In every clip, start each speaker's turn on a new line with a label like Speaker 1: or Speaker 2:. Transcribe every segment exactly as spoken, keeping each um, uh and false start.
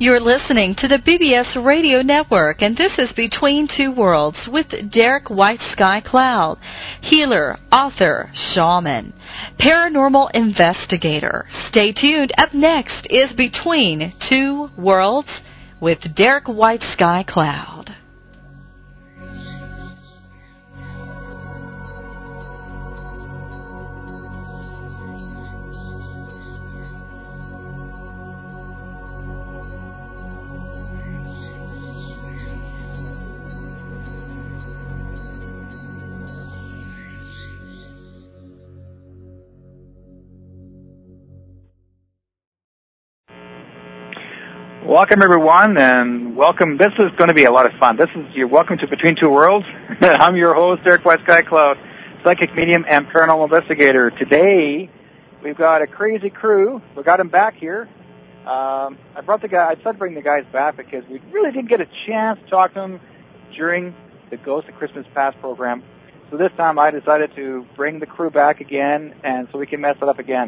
Speaker 1: You're listening to the B B S Radio Network, and this is Between Two Worlds with Derek White Sky Cloud, healer, author, shaman, paranormal investigator. Stay tuned. Up next is Between Two Worlds with Derek White Sky Cloud.
Speaker 2: Welcome, everyone, and welcome. This is going to be a lot of fun. This is your welcome to Between Two Worlds. I'm your host, Derek White Sky Cloud, psychic medium and paranormal investigator. Today, we've got a crazy crew. We got them back here. Um, I brought the guy. I said bring the guys back because we really didn't get a chance to talk to them during the Ghost of Christmas Past program. So this time, I decided to bring the crew back again, and so we can mess it up again.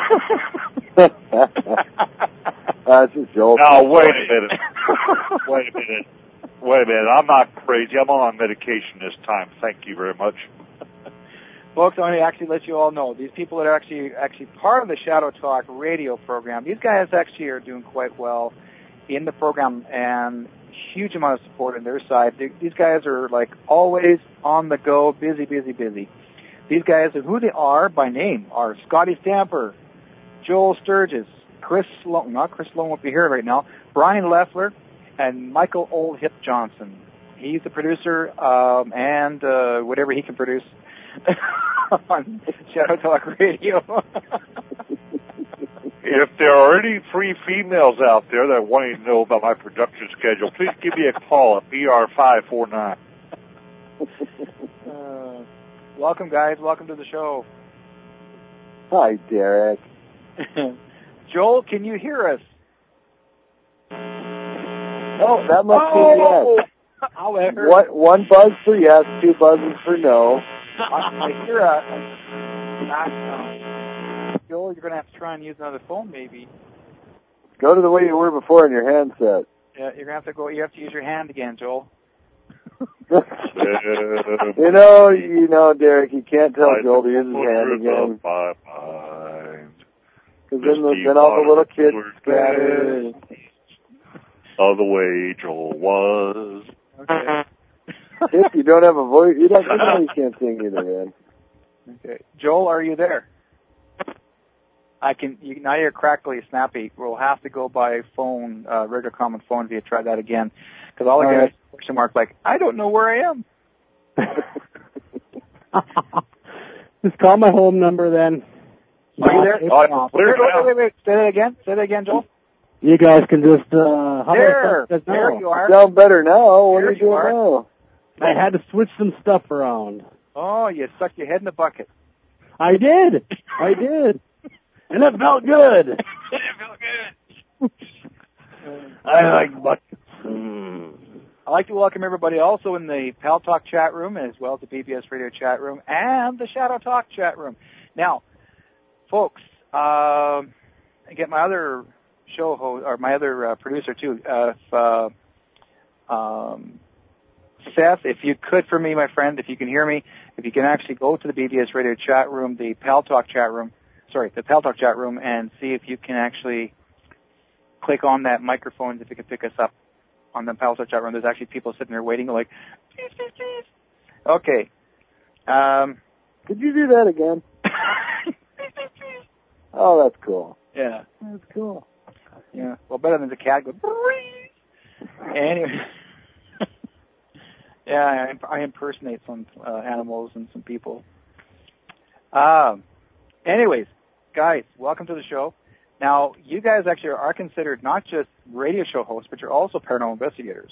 Speaker 3: That's a joke.
Speaker 4: Now, wait a minute. Wait a minute. Wait a minute. I'm not crazy. I'm on medication this time. Thank you very much.
Speaker 2: Folks, I want to actually let you all know, these people that are actually actually part of the Shadow Talk radio program, these guys actually are doing quite well in the program, and huge amount of support on their side. They, these guys are, like, always on the go, busy, busy, busy. These guys, and who they are by name, are Scotty Stamper, Joel Sturgis, Chris Sloan, not Chris Sloan won't be here right now, Brian Leffler, and Michael Old Hip Johnson. He's the producer, um, and uh, whatever he can produce on Shadow Talk Radio.
Speaker 4: If there are any free females out there that want to know about my production schedule, please give me a call at B R five four nine.
Speaker 2: uh, welcome, guys. Welcome to the show.
Speaker 3: Hi, Derek.
Speaker 2: Joel, can you hear us?
Speaker 3: Oh, that must
Speaker 2: oh!
Speaker 3: be yes.
Speaker 2: However,
Speaker 3: One, one buzz for yes, two buzzes for no.
Speaker 2: I, I hear a... Uh, Joel, you're going to have to try and use another phone, maybe.
Speaker 3: Go to the way you were before in your handset.
Speaker 2: Yeah, you're going to have to go... You have to use your hand again, Joel.
Speaker 3: you know, you know, Derek, you can't tell Joel to use his hand again. Because then, the, then all the little kids scatter.
Speaker 4: Of the way Joel was.
Speaker 2: Okay.
Speaker 3: If you don't have a voice, you don't. You know you can't sing either, man.
Speaker 2: Okay, Joel, are you there? I can. You, now you're crackly, snappy. We'll have to go by phone, uh, regular common phone. If you try that again, because all I
Speaker 3: all
Speaker 2: get
Speaker 3: right.
Speaker 2: is a question mark. Like, I don't know where I am.
Speaker 5: Just call my home number then.
Speaker 2: Are you there?
Speaker 4: Oh,
Speaker 2: wait, wait, wait, wait. Say that again. Say that again, Joel.
Speaker 5: You guys can just, uh, how
Speaker 2: There,
Speaker 5: about
Speaker 2: there you are.
Speaker 3: Sound better now. What
Speaker 2: There
Speaker 3: are you
Speaker 2: you
Speaker 3: doing
Speaker 2: are.
Speaker 3: now?
Speaker 5: I had to switch some stuff around.
Speaker 2: Oh, you stuck your head in the bucket.
Speaker 5: I did. I did. And it felt good.
Speaker 2: It felt good.
Speaker 5: I like buckets. Mm.
Speaker 2: I'd like to welcome everybody also in the Pal Talk chat room, as well as the B B S Radio chat room and the Shadow Talk chat room. Now, folks, um, I get my other show host, or my other uh, producer too, uh, if, uh, um, Seth, if you could for me, my friend, if you can hear me, if you can actually go to the B B S Radio chat room, the Pal Talk chat room, sorry, the Pal Talk chat room, and see if you can actually click on that microphone, if it can pick us up on the Pal Talk chat room. There's actually people sitting there waiting, like, please, please, please. Okay. Um,
Speaker 3: Could you do that again?
Speaker 2: please, please, please.
Speaker 3: Oh, that's cool.
Speaker 2: Yeah.
Speaker 3: That's cool.
Speaker 2: Yeah. Well, better than the cat go. Anyway. Yeah, I, I impersonate some uh, animals and some people. Um. Anyways, guys, welcome to the show. Now, you guys actually are considered not just radio show hosts, but you're also paranormal investigators.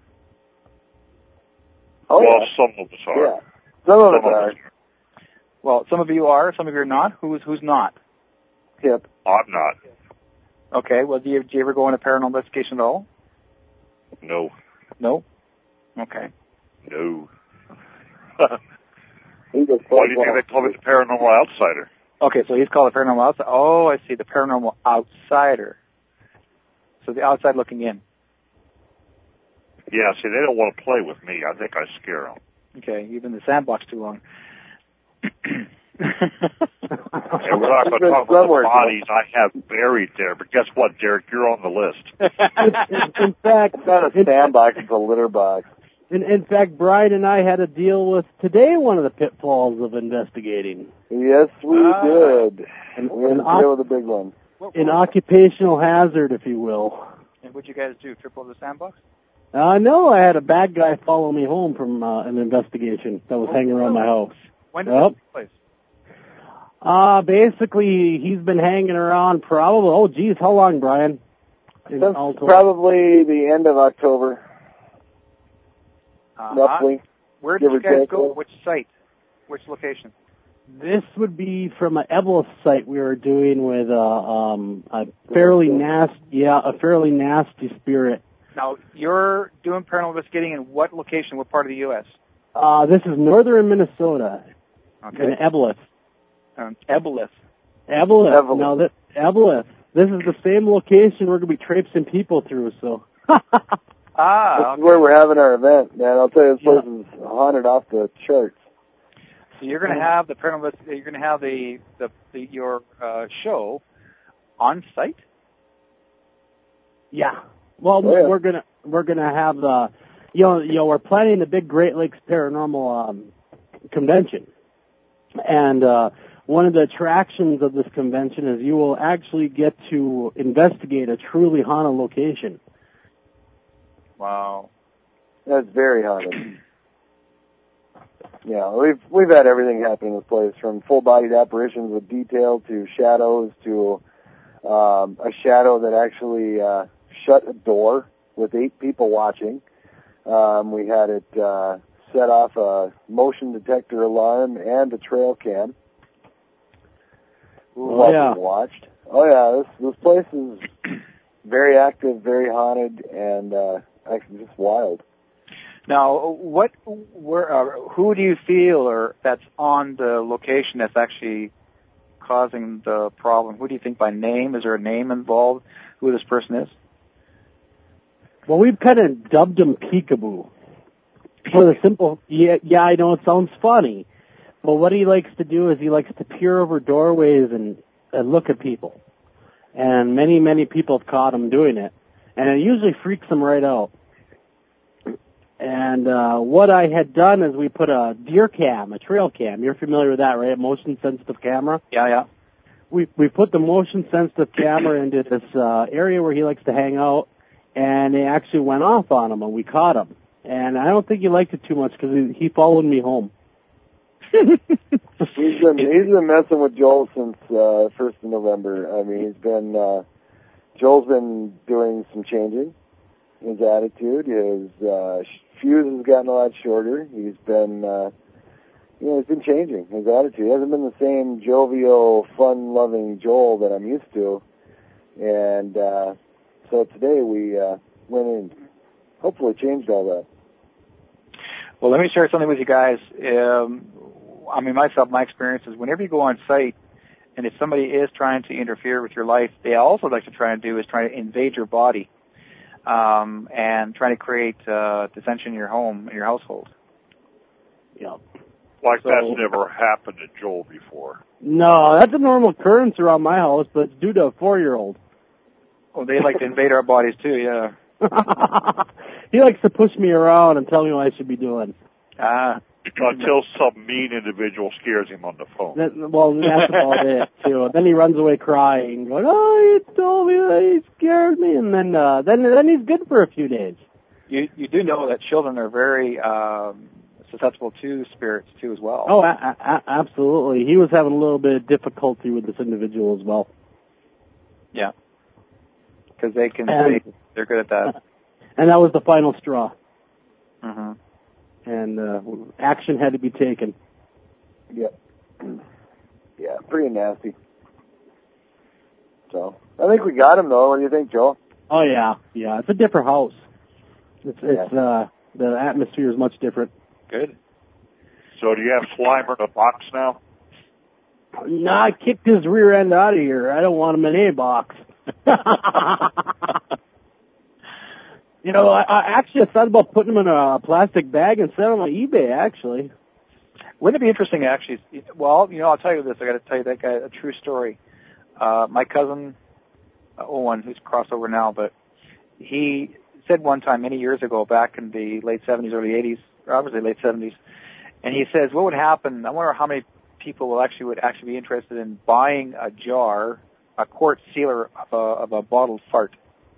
Speaker 3: Oh,
Speaker 4: well,
Speaker 3: yeah.
Speaker 4: some of us are.
Speaker 3: Yeah. Some of us
Speaker 4: Some of
Speaker 3: are.
Speaker 4: us
Speaker 2: Well, some of you are, some of you are not. Who's who's not?
Speaker 3: Hip.
Speaker 4: I'm not.
Speaker 2: Okay. Well, do you, do you ever go into paranormal investigation at all?
Speaker 4: No.
Speaker 2: No. Okay.
Speaker 4: No.
Speaker 3: He just
Speaker 4: Why do you think they call me the paranormal outsider?
Speaker 2: Okay, so he's called a paranormal outsider. Oh, I see, the paranormal outsider. So the outside looking in.
Speaker 4: Yeah, see, they don't want to play with me. I think I scare them.
Speaker 2: Okay, you've been in the sandbox too long.
Speaker 4: And we're not going to talk about the bodies I have buried there, but guess what, Derek? You're on the list.
Speaker 5: in, in fact,
Speaker 3: it's not a sandbox, it's a litter box.
Speaker 5: In, in fact, Brian and I had to deal with today one of the pitfalls of investigating.
Speaker 3: Yes, we
Speaker 2: ah.
Speaker 3: did.
Speaker 5: And,
Speaker 3: we had to deal with a big one.
Speaker 5: An occupational hazard, if you will.
Speaker 2: And what'd you guys do, trip over the sandbox?
Speaker 5: Uh, no, I had a bad guy follow me home from uh, an investigation that was oh, hanging around my house.
Speaker 2: When did
Speaker 5: yep.
Speaker 2: that take place?
Speaker 5: Uh, basically, he's been hanging around probably, oh, geez, how long, Brian?
Speaker 3: Since probably the end of October.
Speaker 2: Uh-huh.
Speaker 3: Roughly.
Speaker 2: Where did you guys go? Which site? Which location?
Speaker 5: This would be from an Evelyn site we were doing with uh, um, a fairly nasty, yeah, a fairly nasty spirit.
Speaker 2: Now, you're doing paranormal investigating in what location, what part of the U S?
Speaker 5: Uh, this is northern Minnesota.
Speaker 2: Okay.
Speaker 5: In Evelyn.
Speaker 2: Um, Evelyn.
Speaker 5: Evelyn. No, that Evelyn. This is the same location we're going to be traipsing people through, so.
Speaker 2: ah,
Speaker 3: This
Speaker 2: okay.
Speaker 3: is where we're having our event, man. I'll tell you, this
Speaker 5: yeah.
Speaker 3: place is haunted off the charts.
Speaker 2: So you're going to have the paranormal, you're going to have the, the, the your uh, show on site?
Speaker 5: Yeah. Well,
Speaker 3: oh, yeah.
Speaker 5: we're gonna we're gonna have the, you know, you know, we're planning the big Great Lakes Paranormal um, convention, and uh, one of the attractions of this convention is you will actually get to investigate a truly haunted location.
Speaker 2: Wow,
Speaker 3: that's very haunted. Yeah, we've we've had everything happen in this place, from full-bodied apparitions with detail to shadows to um, a shadow that actually uh, shut a door with eight people watching. Um, we had it uh, set off a motion detector alarm and a trail cam.
Speaker 5: Oh, yeah.
Speaker 3: Watched. Oh yeah, this this place is very active, very haunted, and uh, actually just wild.
Speaker 2: Now, what, where, uh, who do you feel or that's on the location that's actually causing the problem? Who do you think by name? Is there a name involved? Who this person is?
Speaker 5: Well, we've kind of dubbed him Peekaboo. For the simple, yeah, yeah, I know it sounds funny, but what he likes to do is he likes to peer over doorways and, and look at people. And many, many people have caught him doing it. And it usually freaks them right out. And uh, what I had done is we put a deer cam, a trail cam. You're familiar with that, right? A motion-sensitive camera?
Speaker 2: Yeah, yeah.
Speaker 5: We we put the motion-sensitive camera into this uh, area where he likes to hang out, and it actually went off on him, and we caught him. And I don't think he liked it too much because he, he followed me home.
Speaker 3: he's been he's been messing with Joel since uh, first of November. I mean, he's been uh, Joel's been doing some changing. His attitude, his uh, fuse has gotten a lot shorter. He's been, uh, you know, he's been changing his attitude. He hasn't been the same jovial, fun-loving Joel that I'm used to. And uh, so today we uh, went in, hopefully changed all that.
Speaker 2: Well, let me share something with you guys. Um, I mean, myself, my experience is whenever you go on site, and if somebody is trying to interfere with your life, they also like to try and do is try to invade your body. Um, and trying to create uh, dissension in your home, in your household.
Speaker 5: Yeah.
Speaker 4: Like
Speaker 5: so,
Speaker 4: that's never happened to Joel before.
Speaker 5: No, that's a normal occurrence around my house, but it's due to a four-year-old.
Speaker 2: Oh, they like to invade our bodies too, yeah.
Speaker 5: He likes to push me around and tell me what I should be doing.
Speaker 2: Ah.
Speaker 4: Until some mean individual scares him on the phone.
Speaker 5: That, well, that's about it, too. Then he runs away crying, going, oh, he told me that he scared me, and then uh, then then he's good for a few days.
Speaker 2: You you do know that children are very um, susceptible to spirits, too, as well.
Speaker 5: Oh, a- a- absolutely. He was having a little bit of difficulty with this individual as well.
Speaker 2: Yeah. Because they can,
Speaker 5: and,
Speaker 2: they, they're good at that.
Speaker 5: And that was the final straw.
Speaker 2: Mm-hmm.
Speaker 5: And uh, action had to be taken.
Speaker 3: Yep. Yeah, pretty nasty. So, I think we got him, though. What do you think, Joe?
Speaker 5: Oh, yeah. Yeah, it's a different house. It's, it's
Speaker 3: yeah.
Speaker 5: uh, the atmosphere is much different.
Speaker 4: Good. So do you have Slimer in a box now?
Speaker 5: No, I kicked his rear end out of here. I don't want him in a box. You know, I, I actually thought about putting them in a plastic bag and selling them on eBay, actually.
Speaker 2: Wouldn't it be interesting, actually? Well, you know, I'll tell you this. I got to tell you that guy a true story. Uh, my cousin, uh, Owen, who's crossover now, but he said one time many years ago, back in the late seventies, early eighties, or obviously late seventies, and he says, what would happen, I wonder how many people will actually would actually be interested in buying a jar, a quart sealer of a, of a bottled fart.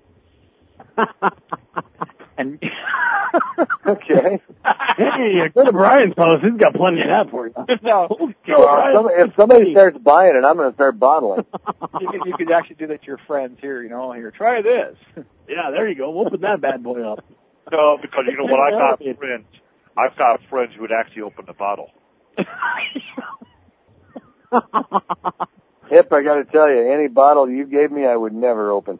Speaker 2: And
Speaker 5: okay. Hey, go to Brian's house. He's got plenty of that for you.
Speaker 2: No.
Speaker 3: Well, some, if somebody starts buying it, I'm going to start bottling.
Speaker 2: you, could, you could actually do that to your friends here, you know, here, try this.
Speaker 5: Yeah, there you go. We'll put that bad boy up.
Speaker 4: No, because you know what? I've got friends. I've got friends who would actually open the bottle.
Speaker 3: Hip, I got to tell you, any bottle you gave me, I would never open.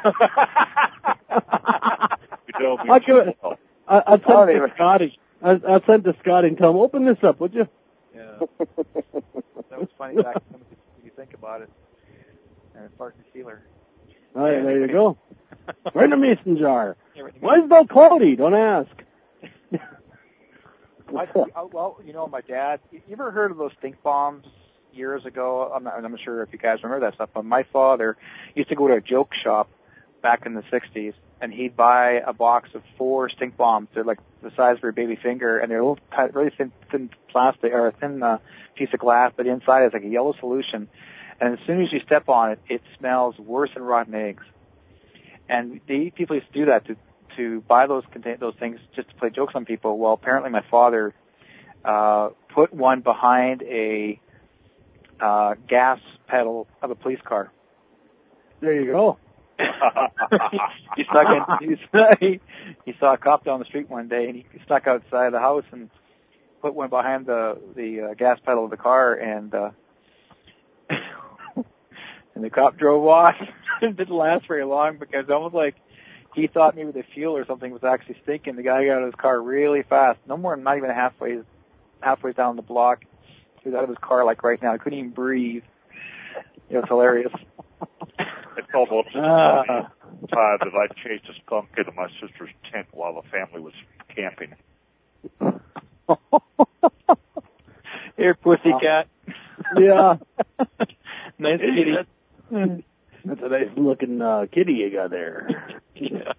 Speaker 5: I'll, give it, I, I'll send it to Scotty. I'll, I'll send to Scotty and tell him, open this up, would you?
Speaker 2: Yeah. That was funny back when you think about it. And it's fart and sealer.
Speaker 5: All right, there you go. Right in a mason jar. Why is it all cloudy? Don't ask.
Speaker 2: I, well, you know, my dad, you ever heard of those stink bombs years ago? I'm not, I'm not sure if you guys remember that stuff, but my father used to go to a joke shop back in the sixties, and he'd buy a box of four stink bombs. They're like the size of your baby finger, and they're a little tight, really thin, thin plastic, or a thin uh, piece of glass, but inside is like a yellow solution. And as soon as you step on it, it smells worse than rotten eggs. And the people used to do that to to buy those contain those things just to play jokes on people. Well, apparently my father uh, put one behind a uh, gas pedal of a police car.
Speaker 5: There you go.
Speaker 2: he snuck in, he, he saw a cop down the street one day, and he snuck outside the house and put one behind the the uh, gas pedal of the car, and uh, and the cop drove off. It didn't last very long because almost like he thought maybe the fuel or something was actually stinking. The guy got out of his car really fast, no more than not even halfway halfway down the block. He was out of his car like right now. I couldn't even breathe. It was hilarious.
Speaker 4: It's almost the uh, time that I chased a skunk into my sister's tent while the family was camping.
Speaker 2: Here, pussycat.
Speaker 5: Yeah.
Speaker 2: Nice kitty.
Speaker 5: That's a nice looking uh, kitty you got there.
Speaker 2: Yeah.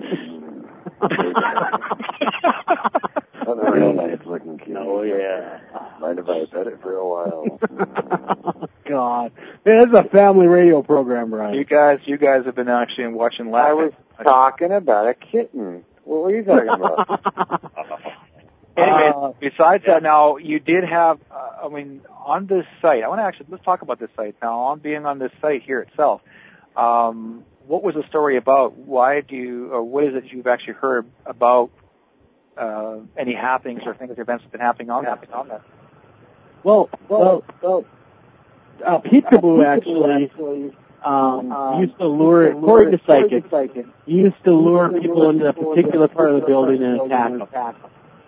Speaker 3: That's a real nice looking kitty.
Speaker 5: Oh, yeah.
Speaker 3: Mind if I pet it for a while?
Speaker 5: God. Man, this is a family radio program, Brian.
Speaker 2: You guys, you guys have been actually watching live.
Speaker 3: I was talking about a kitten. What were you talking about?
Speaker 2: Anyway,
Speaker 5: Uh,
Speaker 2: besides that, now you did have. Uh, I mean, on this site, I want to actually let's talk about this site now. On being on this site here itself, um, what was the story about? Why do you, or what is it you've actually heard about uh, any happenings or things, events that have been happening on that? On that?
Speaker 5: Well, well, well uh, Peekaboo actually um, um, used to lure, according to Psychic, used to lure people into a particular part of the building and attack them.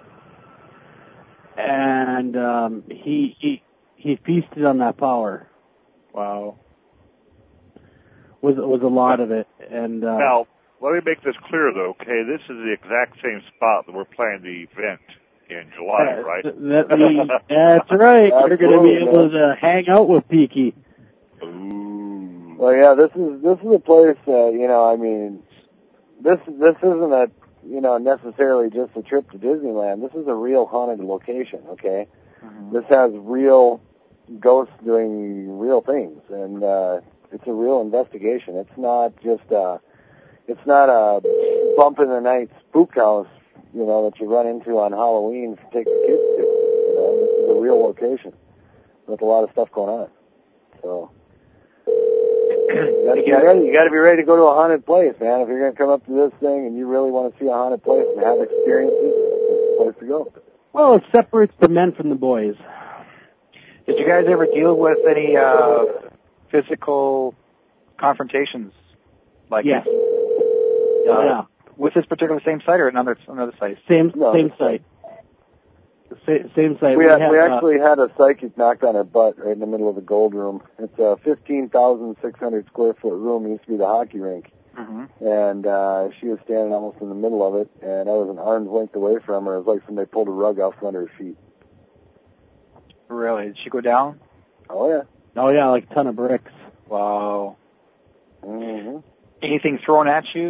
Speaker 5: And um, he he he feasted on that power.
Speaker 2: Wow,
Speaker 5: was was a lot of it. And uh,
Speaker 4: now, let me make this clear, though. Okay, this is the exact same spot that we're playing the event in July, right?
Speaker 5: That, that, that's right. You're going to be able to hang out with Peaky.
Speaker 4: Ooh.
Speaker 3: Well, yeah, this is this is a place that, you know, I mean, this this isn't a, you know, necessarily just a trip to Disneyland. This is a real haunted location, okay? Mm-hmm. This has real ghosts doing real things, and uh, it's a real investigation. It's not just a, it's not a bump in the night spook house, you know, that you run into on Halloween to take the kids to. You know, this is a real location with a lot of stuff going on. So you gotta be ready. You gotta be ready to go to a haunted place, man. If you're gonna come up to this thing and you really want to see a haunted place and have experiences, it's the place to go.
Speaker 5: Well, it separates the men from the boys.
Speaker 2: Did you guys ever deal with any uh, physical confrontations like
Speaker 5: yes.
Speaker 2: this?
Speaker 5: Uh, yeah.
Speaker 2: With this particular same site or another another site?
Speaker 5: Same
Speaker 3: no,
Speaker 5: same site. Same, same site.
Speaker 3: We,
Speaker 5: we,
Speaker 3: had,
Speaker 5: have,
Speaker 3: we
Speaker 5: uh,
Speaker 3: actually had a psychic knock on our butt right in the middle of the gold room. It's a fifteen thousand six hundred square foot room. It used to be the hockey rink.
Speaker 2: Mm-hmm.
Speaker 3: And uh, she was standing almost in the middle of it, and I was an arm's length away from her. It was like somebody pulled a rug out from under her feet.
Speaker 2: Really? Did she go down?
Speaker 3: Oh, yeah.
Speaker 5: Oh, yeah, like a ton of bricks.
Speaker 2: Wow.
Speaker 3: Mm-hmm.
Speaker 2: Anything thrown at you?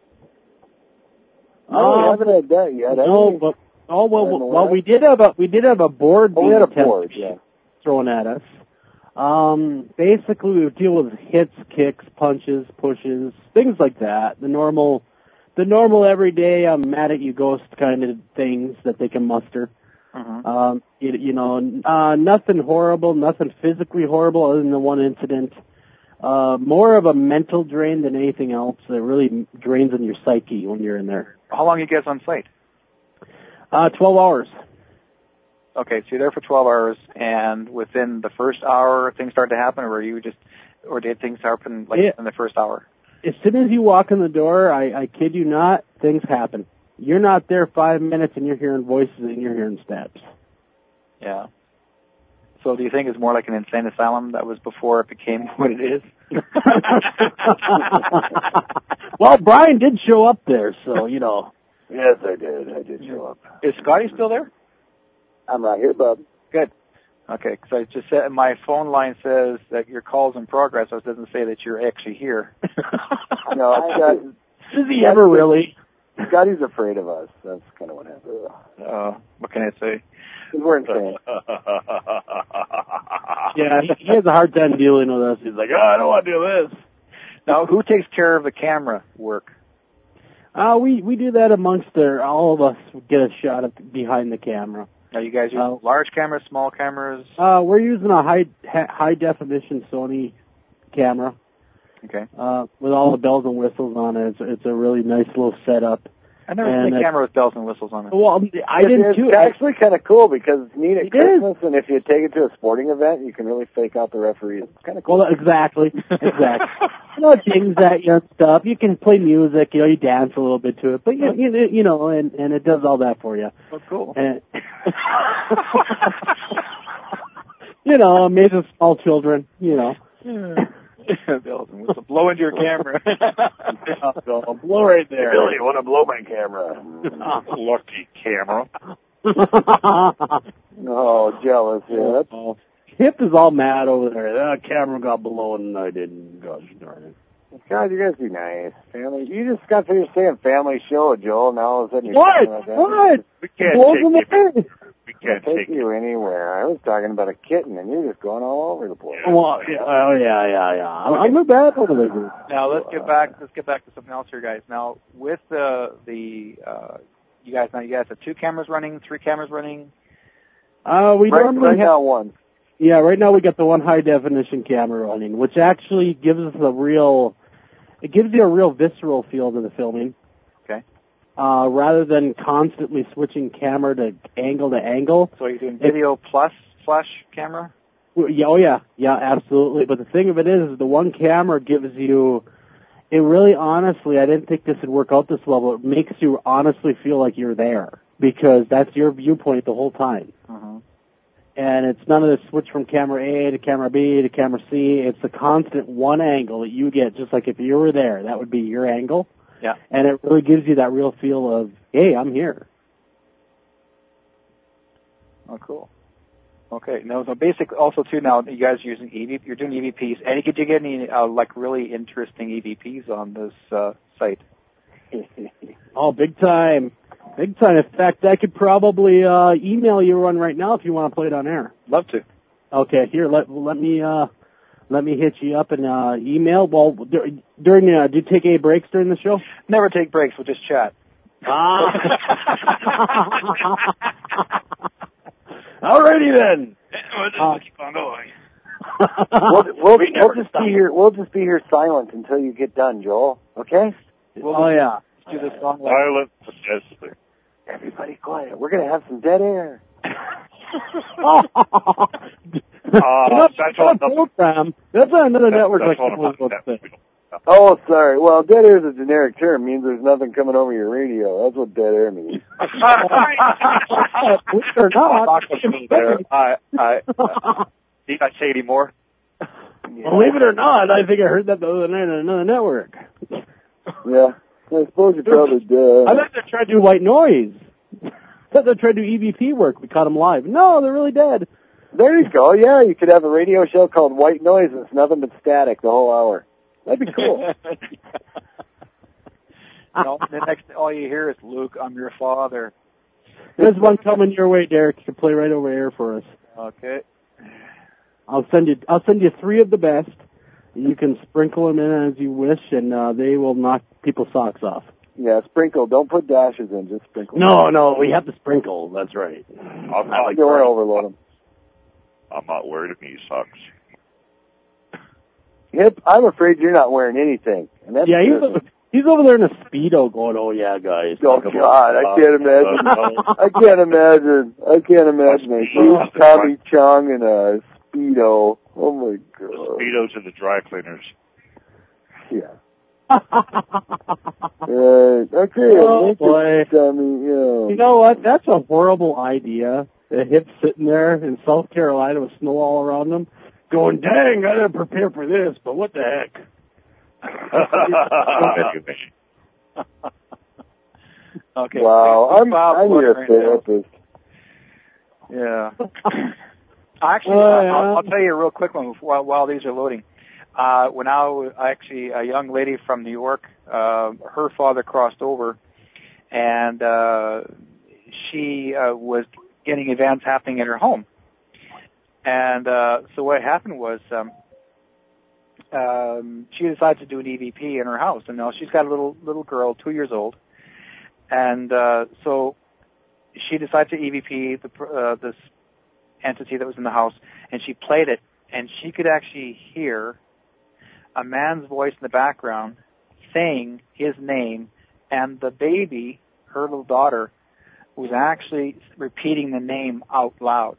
Speaker 3: No,
Speaker 5: Um,
Speaker 3: we haven't had that yet.
Speaker 5: No,
Speaker 3: I mean,
Speaker 5: but oh well,
Speaker 3: I don't know
Speaker 5: well
Speaker 3: what.
Speaker 5: we did have a we did have a board.
Speaker 3: Oh, we had a
Speaker 5: being
Speaker 3: board, yeah.
Speaker 5: thrown at us. Um, basically, we would deal with hits, kicks, punches, pushes, things like that. The normal, the normal everyday I'm mad at you ghost kind of things that they can muster.
Speaker 2: Mm-hmm.
Speaker 5: Um, you, you know, uh, nothing horrible, nothing physically horrible other than the one incident. Uh, more of a mental drain than anything else. That really drains on your psyche when you're in there.
Speaker 2: How long are you guys on site?
Speaker 5: Uh, twelve hours.
Speaker 2: Okay, so you're there for twelve hours, and within the first hour, things start to happen, or were you just, or did things happen like
Speaker 5: Yeah.
Speaker 2: in the first hour?
Speaker 5: As soon as you walk in the door, I, I kid you not, things happen. You're not there five minutes and you're hearing voices and you're hearing steps.
Speaker 2: Yeah. So do you think it's more like an insane asylum that was before it became what it is?
Speaker 5: Well, Brian did show up there, so, you know.
Speaker 3: Yes, I did. I did show up.
Speaker 2: Is Scotty still there?
Speaker 3: I'm right here, bub.
Speaker 2: Good. Okay, because I just said my phone line says that your call's in progress. So it doesn't say that you're actually here.
Speaker 3: No, Scott,
Speaker 5: Is he ever really?
Speaker 3: Scotty's afraid of us. That's kind of what happened.
Speaker 2: Uh, what can I say?
Speaker 3: We're insane.
Speaker 5: Yeah, he, he has a hard time dealing with us. He's like, oh, I don't want to do this.
Speaker 2: Now, who takes care of the camera work?
Speaker 5: Uh, we, we do that amongst our, all of us get a shot of behind the camera.
Speaker 2: Are you guys using
Speaker 5: Uh,
Speaker 2: large cameras, small cameras?
Speaker 5: Uh, we're using a high, high definition Sony camera.
Speaker 2: Okay.
Speaker 5: Uh, with all the bells and whistles on it. It's, it's a really nice little setup.
Speaker 2: I've never
Speaker 5: And
Speaker 2: seen a
Speaker 5: it-
Speaker 2: camera with bells and whistles on it.
Speaker 5: Well, I
Speaker 3: It's-
Speaker 5: didn't
Speaker 3: it's
Speaker 5: too.
Speaker 3: actually kind of cool because it's neat at
Speaker 5: It
Speaker 3: Christmas, and if you take it to a sporting event, you can really fake out the referees. It's kind of cool.
Speaker 5: Well, exactly, exactly. You know, things that you know, stuff. You can play music. You know, you dance a little bit to it, but you, you, you know, and and it does all that for you.
Speaker 2: Oh, cool.
Speaker 5: And, you know, amazes small children. You know.
Speaker 2: Bells and whistles. Blow into your camera.
Speaker 5: So, blow right there.
Speaker 3: Billy, you want to blow my camera?
Speaker 4: Lucky camera.
Speaker 3: Oh, jealous, yeah. That's,
Speaker 5: Oh, Hip is all mad over there. That camera got blown and I didn't. Gosh darn it.
Speaker 3: God, you guys be nice. Family. You just got finished saying family show, Joel. Now all of a sudden you're
Speaker 5: What?
Speaker 3: talking about that.
Speaker 5: What?
Speaker 4: We can't
Speaker 5: Blows
Speaker 4: take
Speaker 5: in the
Speaker 4: you.
Speaker 5: face.
Speaker 4: We can't
Speaker 3: Take
Speaker 4: take you.
Speaker 3: you anywhere. I was talking about a kitten, and you're just going all over the place.
Speaker 5: Well, yeah, oh yeah, yeah, yeah. I'm, I'm a bad one of those.
Speaker 2: Now let's get back. Let's get back to something else here, guys. Now with the the uh, you guys now you guys have two cameras running, three cameras running.
Speaker 5: Uh, we
Speaker 3: Right,
Speaker 5: normally
Speaker 3: right
Speaker 5: have,
Speaker 3: now, one.
Speaker 5: yeah, right now we got the one high definition camera running, which actually gives us a real, it gives you a real visceral feel to the filming.
Speaker 2: Okay.
Speaker 5: Uh, rather than constantly switching camera to angle to angle.
Speaker 2: So you're doing video plus flash camera.
Speaker 5: Yeah, oh yeah, yeah, absolutely. But the thing of it is, is the one camera gives you, it really honestly, I didn't think this would work out this well, but it makes you honestly feel like you're there. Because that's your viewpoint the whole time.
Speaker 2: Mm-hmm.
Speaker 5: And it's none of this switch from camera A to camera B to camera C. It's the constant one angle that you get, just like if you were there, that would be your angle.
Speaker 2: Yeah.
Speaker 5: And it really gives you that real feel of, hey, I'm here.
Speaker 2: Oh, cool. Okay. Now, so basically, also too, now you guys are using E V P. You're doing E V Ps. Any did you get any uh, like really interesting E V Ps on this uh, site?
Speaker 5: Oh, big time. Big time. In fact, I could probably uh, email you one right now if you want to play it on air.
Speaker 2: Love to.
Speaker 5: Okay, here, let let me uh, let me hit you up and uh, email. Well, dur- during uh, do you take any breaks during the show?
Speaker 2: Never take breaks. We'll just chat.
Speaker 5: Ah. Alrighty then.
Speaker 2: We'll just keep on going.
Speaker 3: We'll, we'll,
Speaker 5: We
Speaker 3: we'll
Speaker 5: never
Speaker 3: just
Speaker 5: stop.
Speaker 3: be here. We'll just be here silent until you get done, Joel. Okay?
Speaker 2: We'll
Speaker 5: Oh yeah.
Speaker 2: do this song. Like,
Speaker 4: Silent majestic.
Speaker 3: Everybody quiet. We're gonna have some dead air.
Speaker 5: uh,
Speaker 4: that's
Speaker 5: that's
Speaker 4: on
Speaker 5: a program. That's on another
Speaker 4: That's,
Speaker 5: network.
Speaker 4: that's
Speaker 5: like
Speaker 4: on
Speaker 5: was
Speaker 4: about
Speaker 5: supposed
Speaker 4: that.
Speaker 5: to
Speaker 4: We
Speaker 5: say.
Speaker 4: don't-
Speaker 3: Oh, sorry. Well, dead air is a generic term. It means there's nothing coming over your radio. That's what dead air means.
Speaker 5: Believe it or not,
Speaker 2: there. I, I, uh, need I say any more?
Speaker 5: believe it or not, I think I heard that the other night on another network.
Speaker 3: Yeah, I suppose you probably did.
Speaker 5: I bet they're trying to do white noise. I thought they're trying to do E V P work. We caught them live. No, they're really dead.
Speaker 3: There you go. Yeah, you could have a radio show called White Noise, and it's nothing but static the whole hour. That'd be cool.
Speaker 2: No, the next, all you hear is, Luke, I'm your father.
Speaker 5: There's one coming your way, Derek. You can play right over air for us.
Speaker 2: Okay.
Speaker 5: I'll send you. I'll send you three of the best. You can sprinkle them in as you wish, and uh, they will knock people's socks off.
Speaker 3: Yeah, sprinkle. Don't put dashes in. Just sprinkle.
Speaker 5: No, no, we have to sprinkle. That's right.
Speaker 4: I'm not,
Speaker 3: like, don't want to overload them.
Speaker 4: I'm not worried if he sucks.
Speaker 3: Hip, I'm afraid you're not wearing anything. And that's
Speaker 5: yeah, he's over, he's over there in a Speedo going, oh, yeah, guys.
Speaker 3: Oh, God, I can't imagine. I can't imagine. I can't imagine a huge Tommy Chong in a Speedo. Oh, my God.
Speaker 4: Speedos in the dry cleaners.
Speaker 3: Yeah. Right. Okay.
Speaker 5: Oh, boy.
Speaker 3: Tommy, yeah.
Speaker 5: You know what? That's a horrible idea. The Hip's sitting there in South Carolina with snow all around him, going, dang, I didn't prepare for this, but what the heck?
Speaker 2: Okay.
Speaker 3: Wow, I'm, I'm your therapist.
Speaker 2: Yeah. Actually,
Speaker 5: Oh,
Speaker 2: uh,
Speaker 5: yeah.
Speaker 2: I'll, I'll tell you a real quick one while, while these are loading. Uh, when I was actually a young lady from New York, uh, her father crossed over, and uh, she uh, was getting events happening at her home. And uh, so what happened was um, um, she decided to do an E V P in her house, and now she's got a little little girl, two years old, and uh, so she decided to E V P the, uh, this entity that was in the house, and she played it, and she could actually hear a man's voice in the background saying his name, and the baby, her little daughter, was actually repeating the name out loud.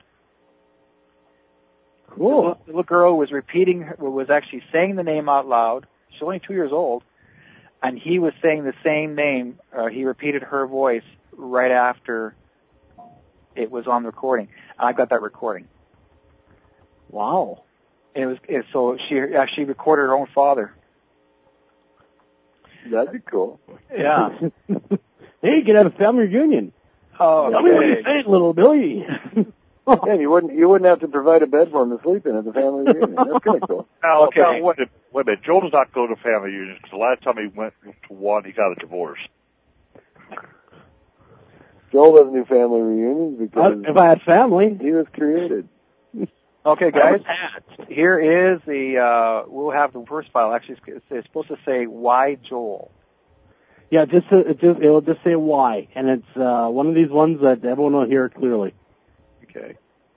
Speaker 5: Cool.
Speaker 2: The little, the little girl was repeating, was actually saying the name out loud. She's only two years old, and he was saying the same name. Uh, he repeated her voice right after it was on the recording. I got that recording.
Speaker 5: Wow.
Speaker 2: It was it, so she actually recorded her own father.
Speaker 3: That'd be cool.
Speaker 2: Yeah.
Speaker 5: Hey, you could have a family reunion.
Speaker 2: Oh,
Speaker 5: Tell me what you think, little Billy.
Speaker 3: Yeah, you wouldn't you wouldn't have to provide a bed for him to sleep in at the family reunion. That's kind of cool.
Speaker 4: Now,
Speaker 2: Okay.
Speaker 4: now wait, a, wait a minute. Joel does not go to family reunions because the last time he went to one, he got a divorce.
Speaker 3: Joel doesn't do family reunions because
Speaker 5: If I had family.
Speaker 3: he was created.
Speaker 2: Okay, guys. Here is the. Uh, we'll have the first file. Actually, it's, it's supposed to say "Why Joel."
Speaker 5: Yeah, just uh, it just it'll just say why, and it's uh, one of these ones that everyone will hear clearly.
Speaker 2: Okay.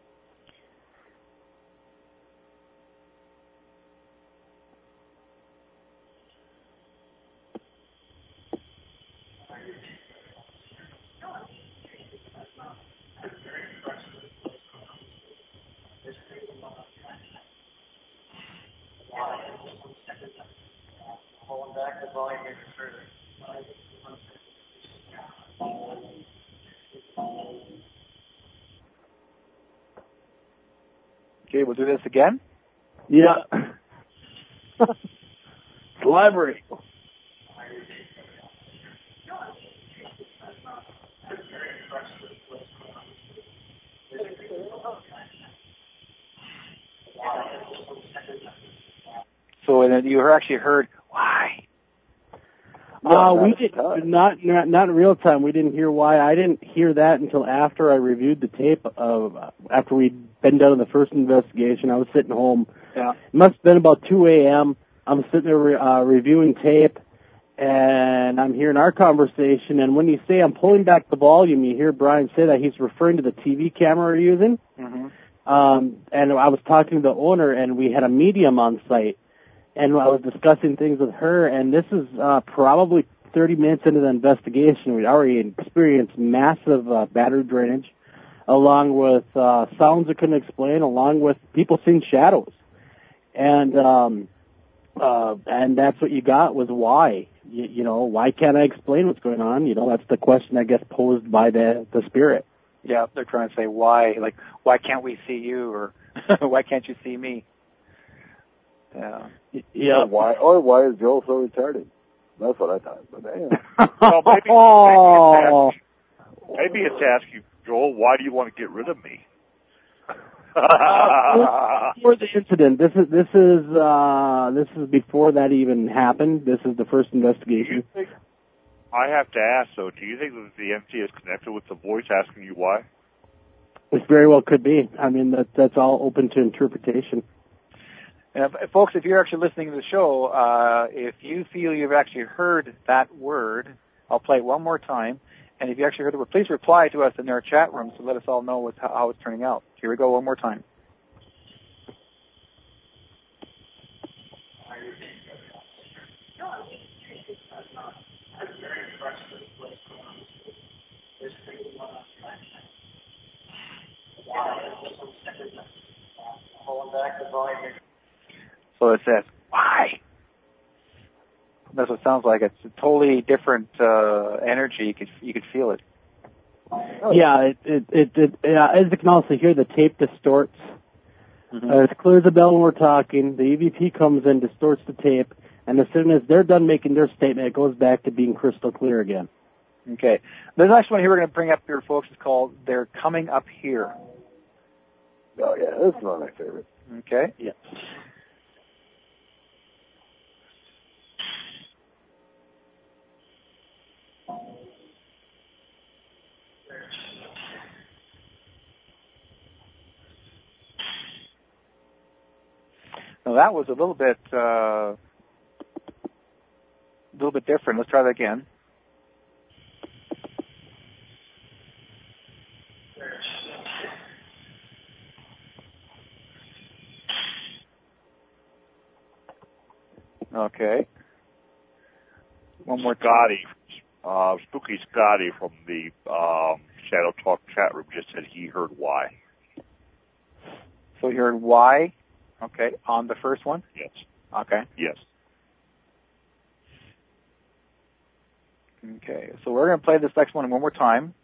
Speaker 2: Okay, we'll do this again.
Speaker 5: Yeah. Library.
Speaker 2: So, and then you actually heard why.
Speaker 5: Uh, we did not, not not in real time. We didn't hear why. I didn't hear that until after I reviewed the tape of after we'd been done in the first investigation. I was sitting home.
Speaker 2: Yeah.
Speaker 5: It must have been about two a.m. I'm sitting there uh, reviewing tape, and I'm hearing our conversation. And when you say I'm pulling back the volume, you hear Brian say that he's referring to the T V camera we're using.
Speaker 2: Mm-hmm.
Speaker 5: Um, and I was talking to the owner, and we had a medium on site. And I was discussing things with her, and this is uh, probably thirty minutes into the investigation. We'd already experienced massive uh, battery drainage, along with uh, sounds I couldn't explain, along with people seeing shadows. And um, uh, and that's what you got was why. You, you know, why can't I explain what's going on? You know, that's the question, I guess, posed by the, the spirit.
Speaker 2: Yeah, they're trying to say why, like, why can't we see you, or why can't you see me? Yeah.
Speaker 5: Yeah.
Speaker 3: Or why, or why is Joel so retarded? That's what I thought. But anyway.
Speaker 4: Well, maybe,
Speaker 5: oh.
Speaker 4: maybe, it's ask, maybe it's ask you, Joel, why do you want to get rid of me?
Speaker 5: uh, before the incident, this is this is uh, this is before that even happened. This is the first investigation.
Speaker 4: Think, I have to ask though. Do you think that the M T is connected with the voice asking you why?
Speaker 5: It very well could be. I mean, that that's all open to interpretation.
Speaker 2: Uh, folks, if you're actually listening to the show, uh, if you feel you've actually heard that word, I'll play it one more time. And if you actually heard the word, please reply to us in our chat room to let us all know what's, how it's turning out. Here we go one more time. So it says, why? That's what it sounds like. It's a totally different uh, energy. You could you could feel it.
Speaker 5: Yeah, it it it, it yeah, as you can also hear, the tape distorts. Mm-hmm. Uh, it's clear as a bell when we're talking. The E V P comes in, distorts the tape, and as soon as they're done making their statement, it goes back to being crystal clear again.
Speaker 2: Okay. The next one here we're going to bring up here, folks, is called "They're Coming Up Here."
Speaker 3: Oh yeah, this is one of my favorites.
Speaker 2: Okay.
Speaker 5: Yeah.
Speaker 2: Now that was a little bit, uh, a little bit different. Let's try that again. Okay. One more
Speaker 4: Scotty, uh, Spooky Scotty from the um, Shadow Talk chat room just said he heard why.
Speaker 2: So you heard why? Okay. On the first one?
Speaker 4: Yes.
Speaker 2: Okay.
Speaker 4: Yes.
Speaker 2: Okay. So we're going to play this next one one more time.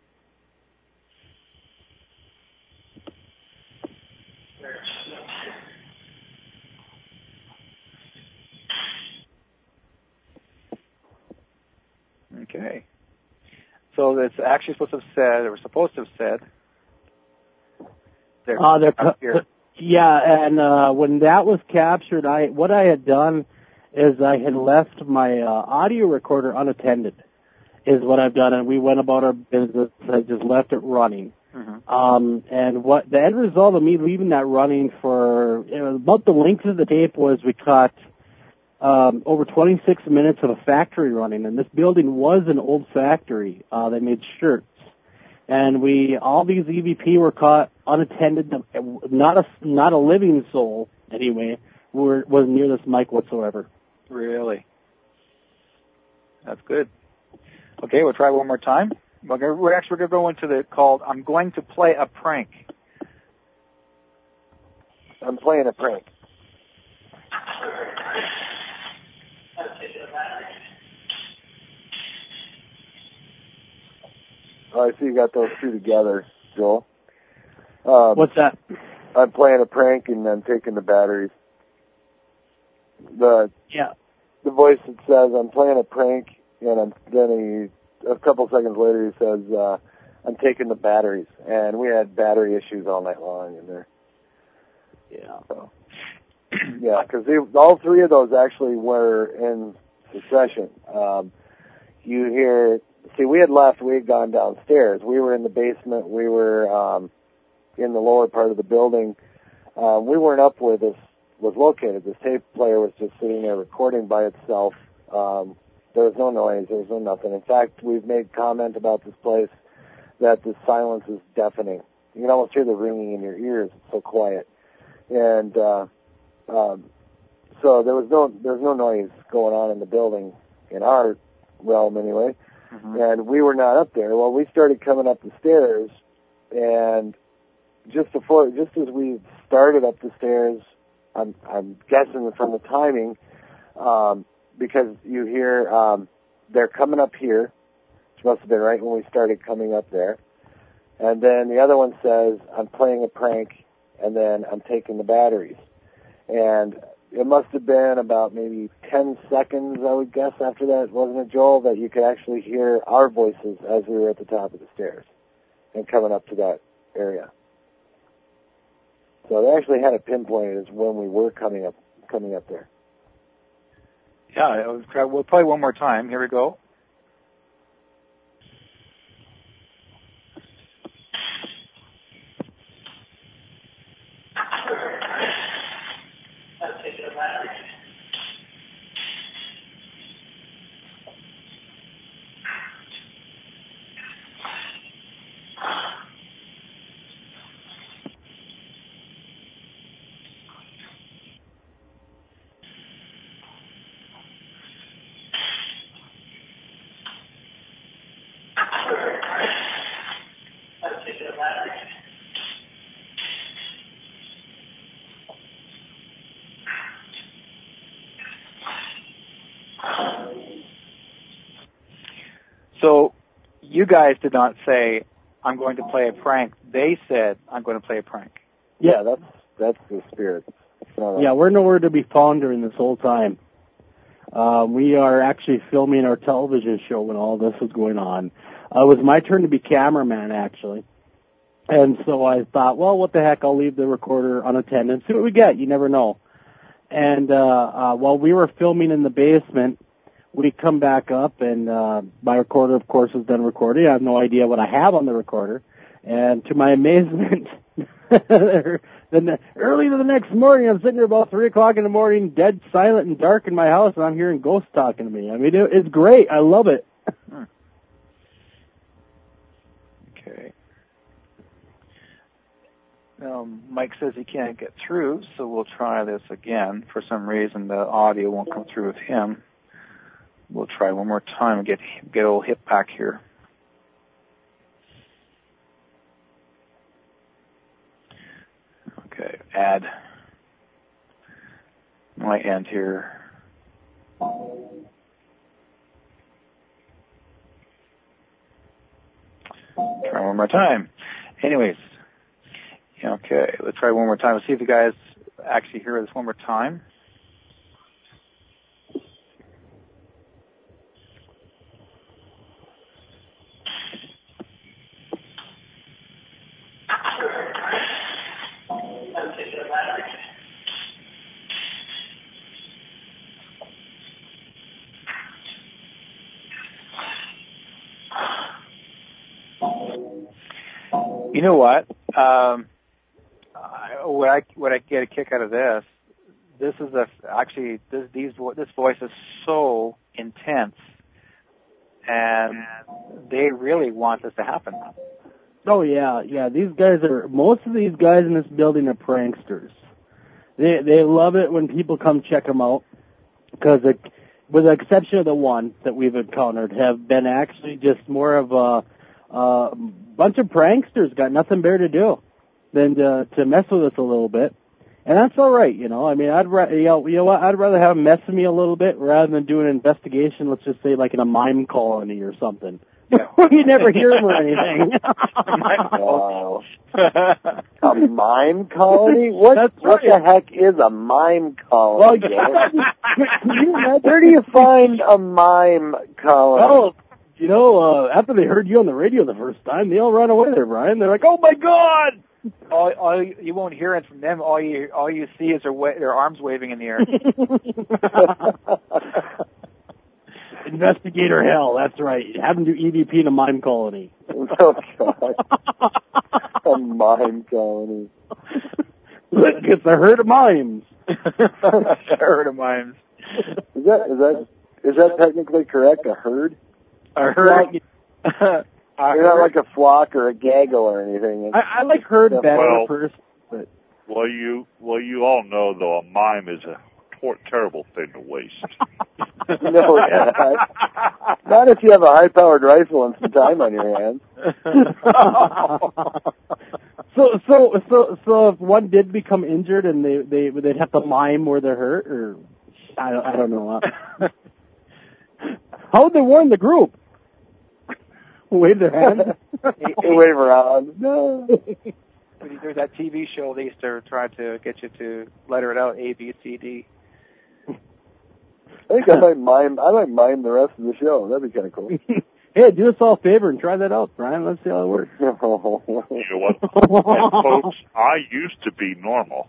Speaker 2: Okay. So it's actually supposed to have said, or supposed to have said, they're,
Speaker 5: uh, they're
Speaker 2: up here.
Speaker 5: Yeah, and uh, when that was captured, I what I had done is I had left my uh, audio recorder unattended, is what I've done, and we went about our business. I just left it running.
Speaker 2: Mm-hmm.
Speaker 5: Um, and what the end result of me leaving that running for you know, about the length of the tape was we caught um, over twenty-six minutes of a factory running, and this building was an old factory. Uh, they made shirts. And we, all these E V P were caught unattended. Not a, not a living soul, anyway, were, was near this mic whatsoever.
Speaker 2: Really? That's good. Okay, we'll try one more time. We're, gonna, we're actually going to go into the called, I'm going to play a prank.
Speaker 3: I'm playing a prank. Oh, I see you got those two together, Joel. Um,
Speaker 5: What's that?
Speaker 3: I'm playing a prank and I'm taking the batteries. The
Speaker 5: yeah.
Speaker 3: The voice that says I'm playing a prank, and I'm, then he a couple seconds later he says uh, I'm taking the batteries, and we had battery issues all night long in there.
Speaker 5: Yeah.
Speaker 3: So, yeah, because all three of those actually were in succession. Um, you hear. See, we had left, we had gone downstairs. We were in the basement. We were um, in the lower part of the building. Uh, we weren't up where this was located. This tape player was just sitting there recording by itself. Um, there was no noise. There was no nothing. In fact, we've made comment about this place that the silence is deafening. You can almost hear the ringing in your ears. It's so quiet. And uh, um, so there was no there was no noise going on in the building, in our realm anyway. Mm-hmm. And we were not up there. Well, we started coming up the stairs, and just before, just as we started up the stairs, I'm, I'm guessing from the timing, um, because you hear um, they're coming up here, which must have been right when we started coming up there. And then the other one says, I'm playing a prank, and then I'm taking the batteries. And it must have been about maybe ten seconds, I would guess, after that, wasn't it, Joel, that you could actually hear our voices as we were at the top of the stairs and coming up to that area. So they actually had it pinpointed as when we were coming up, coming up there.
Speaker 2: Yeah, it was, we'll play one more time. Here we go. So you guys did not say, I'm going to play a prank. They said, I'm going to play a prank.
Speaker 3: Yeah, that's that's the spirit.
Speaker 5: Yeah, we're nowhere to be found during this whole time. Uh, we are actually filming our television show when all this was going on. Uh, it was my turn to be cameraman, actually. And so I thought, well, what the heck, I'll leave the recorder unattended, see what we get, you never know. And uh, uh, while we were filming in the basement, we come back up, and uh, my recorder, of course, is done recording. I have no idea what I have on the recorder. And to my amazement, then early the next morning, I'm sitting there about three o'clock in the morning, dead silent and dark in my house, and I'm hearing ghosts talking to me. I mean, it, it's great. I love it.
Speaker 2: Hmm. Okay. Now, Mike says he can't get through, so we'll try this again. For some reason, the audio won't come through with him. We'll try one more time and get get old Hip back here. Okay, add my end here. Try one more time. Anyways, okay, let's try one more time. Let's see if you guys actually hear this one more time. You know what? Um, I, what I what I get a kick out of this, this is a actually this these this voice is so intense, and they really want this to happen.
Speaker 5: Oh yeah, yeah. These guys are most of these guys in this building are pranksters. They they love it when people come check them out because, with the exception of the one that we've encountered, have been actually just more of a. Uh, bunch of pranksters got nothing better to do than to, to mess with us a little bit, and that's all right, you know. I mean, I'd ra- you know, you know what? I'd rather have them mess with me a little bit rather than do an investigation. Let's just say like in a mime colony or something. Yeah. You never hear them or anything.
Speaker 3: Wow. A mime colony? What?
Speaker 5: That's
Speaker 3: what
Speaker 5: right.
Speaker 3: the heck is a mime colony?
Speaker 5: Well,
Speaker 3: yeah. Where do you find a mime colony?
Speaker 5: Oh. You know, uh, after they heard you on the radio the first time, they all ran away there, Brian. They're like, "Oh my God!"
Speaker 2: All, all you won't hear it from them. All you all you see is their wa- their arms waving in the air.
Speaker 5: Investigator hell. That's right. Have them do E V P in a mime colony.
Speaker 3: Oh God! A mime colony.
Speaker 5: Look, it's a herd of mimes.
Speaker 2: A herd of mimes.
Speaker 3: Is that is that is that technically correct? A herd?
Speaker 2: A herd.
Speaker 3: You're not like a flock or a gaggle or anything.
Speaker 5: I, I like herd better
Speaker 4: well,
Speaker 5: first. But.
Speaker 4: Well, you well you all know though a mime is a tor- terrible thing to waste.
Speaker 3: No, yeah. Not if you have a high-powered rifle and some time on your hands.
Speaker 5: so, so, so, so, if one did become injured and they they they'd have to mime where they're hurt, or I don't I don't know. How would they warn the group? Wave their hand.
Speaker 3: Wave around. No.
Speaker 2: There's that T V show they used to try to get you to letter it out, A, B, C, D.
Speaker 3: think I might mime. I might mime the rest of the show. That'd be kind of cool.
Speaker 5: Hey, do us all a favor and try that out, Brian. Let's see how it works.
Speaker 4: You know what? And folks, I used to be normal.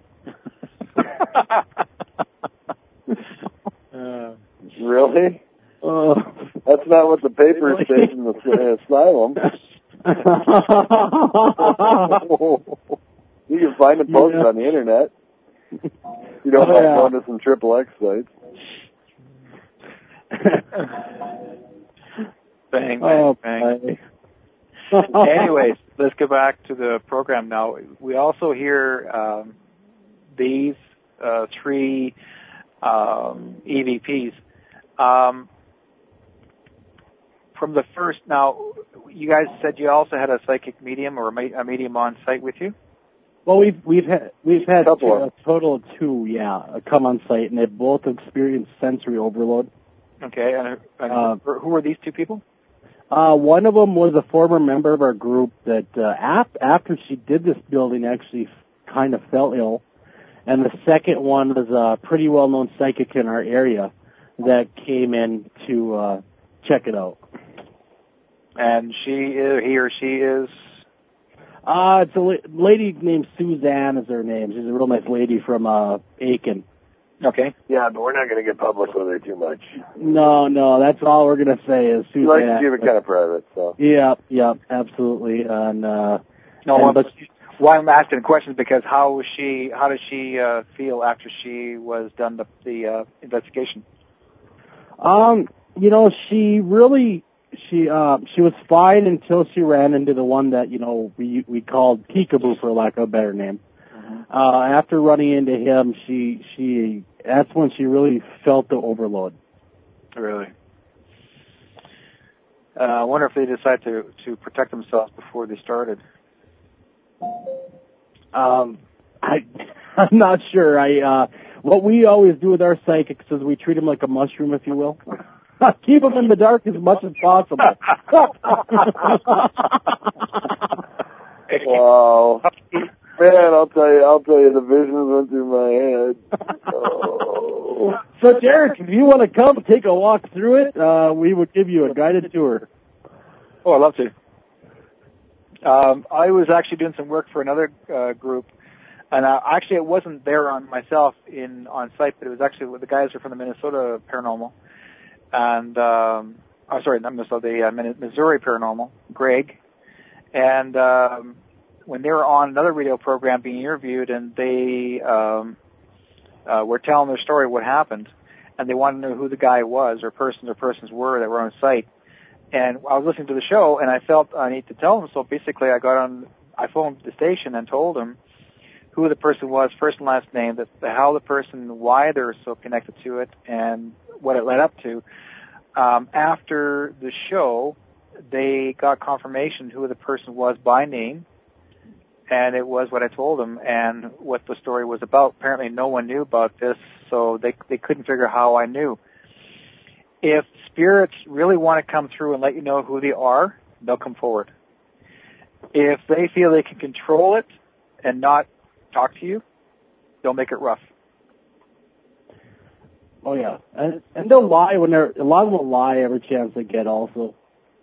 Speaker 3: uh, really?
Speaker 5: Uh,
Speaker 3: That's not what the paper really? says in the asylum. You can find it posted yeah. on the internet. You don't oh, mind yeah. going to some triple X sites.
Speaker 2: Bang, bang, oh, bang. Anyways, let's go back to the program now. We also hear um, these uh, three um, E V Ps. Um, from the first, now, you guys said you also had a psychic medium or a medium on site with you?
Speaker 5: Well, we've we've had we've had two, a total of two, yeah, come on site, and they've both experienced sensory overload.
Speaker 2: Okay, and, and uh, who were these two people?
Speaker 5: Uh, one of them was a former member of our group that uh, ap- after she did this building actually kind of fell ill, and the second one was a pretty well-known psychic in our area that came in to uh, check it out.
Speaker 2: And she, is, he or she is.
Speaker 5: Uh, it's a la- lady named Suzanne is her name. She's a real nice lady from, uh, Aiken.
Speaker 2: Okay.
Speaker 3: Yeah, but we're not going to get public with her too much.
Speaker 5: No, no, that's all we're going to say is Suzanne.
Speaker 3: We like to keep it kind of private, so.
Speaker 5: Yeah, yeah, absolutely. And, uh,
Speaker 2: no,
Speaker 5: and,
Speaker 2: well,
Speaker 5: but,
Speaker 2: why I'm asking questions because how was she, how did she, uh, feel after she was done the, the, uh, investigation?
Speaker 5: Um, you know, she really, She uh she was fine until she ran into the one that, you know, we we called Peekaboo for lack of a better name. Mm-hmm. Uh after running into him, she she that's when she really felt the overload.
Speaker 2: Really? Uh, I wonder if they decided to to protect themselves before they started.
Speaker 5: Um I I'm not sure. I uh what we always do with our psychics is we treat them like a mushroom, if you will. Keep them in the dark as much as possible.
Speaker 3: Wow. Man, I'll tell you, I'll tell you, the visions went through my head. Oh.
Speaker 5: So, Derek, if you want to come take a walk through it, uh, we would give you a guided tour.
Speaker 2: Oh, I'd love to. Um, I was actually doing some work for another uh, group, and uh, actually it wasn't there on myself in on site, but it was actually with the guys who are from the Minnesota Paranormal. And, um, oh, sorry, not Minnesota, the uh, Missouri Paranormal, Greg. And um, when they were on another radio program being interviewed, and they um, uh, were telling their story of what happened, and they wanted to know who the guy was, or persons or persons were that were on site. And I was listening to the show, and I felt I need to tell them. So basically, I got on, I phoned the station and told them who the person was, first and last name, the, the, how the person, why they're so connected to it, and what it led up to. Um, after the show, they got confirmation who the person was by name, and it was what I told them and what the story was about. Apparently, no one knew about this, so they they couldn't figure how I knew. If spirits really want to come through and let you know who they are, they'll come forward. If they feel they can control it and not talk to you, they'll make it rough.
Speaker 5: Oh yeah, and and they'll lie when they're a lot of them will lie every chance they get. Also,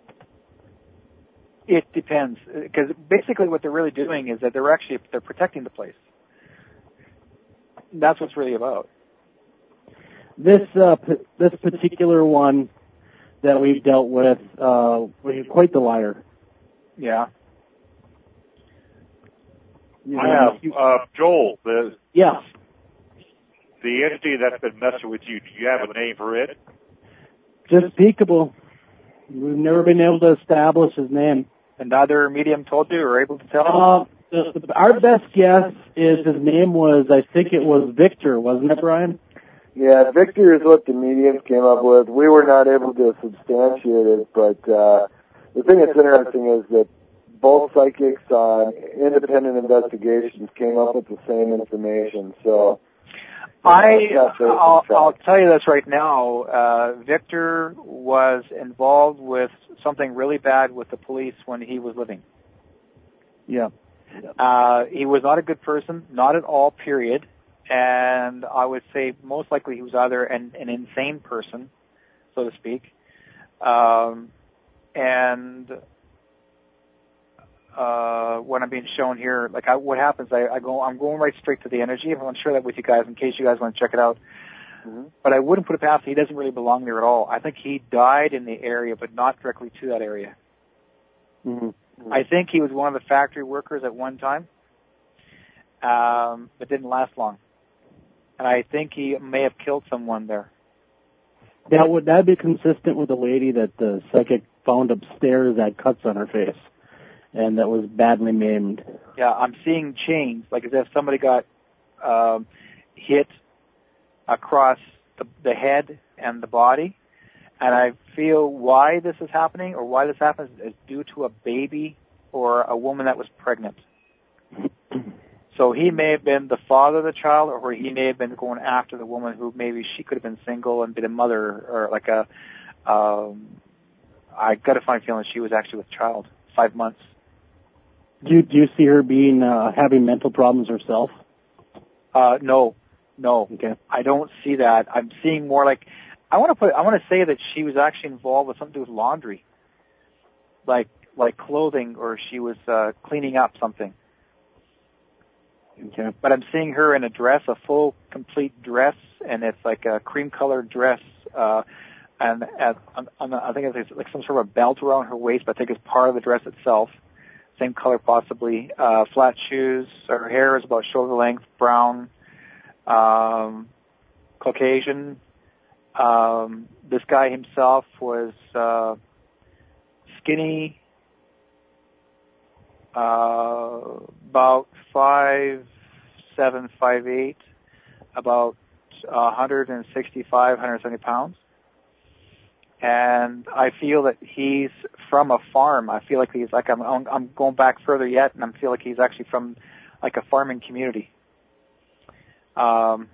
Speaker 2: it depends because basically what they're really doing is that they're actually they're protecting the place. That's what's really about.
Speaker 5: This uh, p- this particular one that we've dealt with, uh, was quite the liar.
Speaker 2: Yeah.
Speaker 4: You know, I have uh, Joel. The
Speaker 5: yeah.
Speaker 4: The entity that's been messing with you, do you have a name for it?
Speaker 5: Just Peekaboo. We've never been able to establish his name.
Speaker 2: Another medium told you or able to tell?
Speaker 5: Uh, the, the, our best guess is his name was, I think it was Victor, wasn't it, Brian?
Speaker 3: Yeah, Victor is what the mediums came up with. We were not able to substantiate it, but uh, the thing that's interesting is that both psychics on independent investigations came up with the same information, so...
Speaker 2: I, I'll, I'll tell you this right now. Uh, Victor was involved with something really bad with the police when he was living.
Speaker 5: Yeah.
Speaker 2: Uh, he was not a good person, not at all, period. and I would say most likely he was either an, an insane person, so to speak, um, and uh, what I'm being shown here, like I, what happens, I, I go, I'm going right straight to the energy. I want to share that with you guys in case you guys want to check it out. Mm-hmm. But I wouldn't put it past him. He doesn't really belong there at all. I think he died in the area, but not directly to that area.
Speaker 5: Mm-hmm. Mm-hmm.
Speaker 2: I think he was one of the factory workers at one time, um, but didn't last long. And I think he may have killed someone there.
Speaker 5: That would that be consistent with the lady that the psychic found upstairs that cuts on her face, and that was badly maimed?
Speaker 2: Yeah, I'm seeing chains, like as if somebody got um, hit across the, the head and the body. And I feel why this is happening, or why this happens, is due to a baby or a woman that was pregnant. So he may have been the father of the child, or he may have been going after the woman who maybe she could have been single and been a mother, or like a, um, I got a funny feeling she was actually with child, five months.
Speaker 5: Do you, do you see her being, uh, having mental problems herself?
Speaker 2: Uh, no, no.
Speaker 5: Okay.
Speaker 2: I don't see that. I'm seeing more like, I want to put, I want to say that she was actually involved with something to do with laundry. Like, like clothing, or she was, uh, cleaning up something.
Speaker 5: Okay.
Speaker 2: But I'm seeing her in a dress, a full, complete dress, and it's like a cream-colored dress, uh, and at, on, on the, I think it's like some sort of a belt around her waist, but I think it's part of the dress itself. Same color possibly. Uh, flat shoes. Her hair is about shoulder length, brown, um, Caucasian. Um, this guy himself was uh, skinny, uh, about five seven, five eight, about one hundred sixty-five, one hundred seventy pounds. And I feel that he's from a farm. I feel like he's like, I'm, I'm going back further yet, and I feel like he's actually from like a farming community. Um,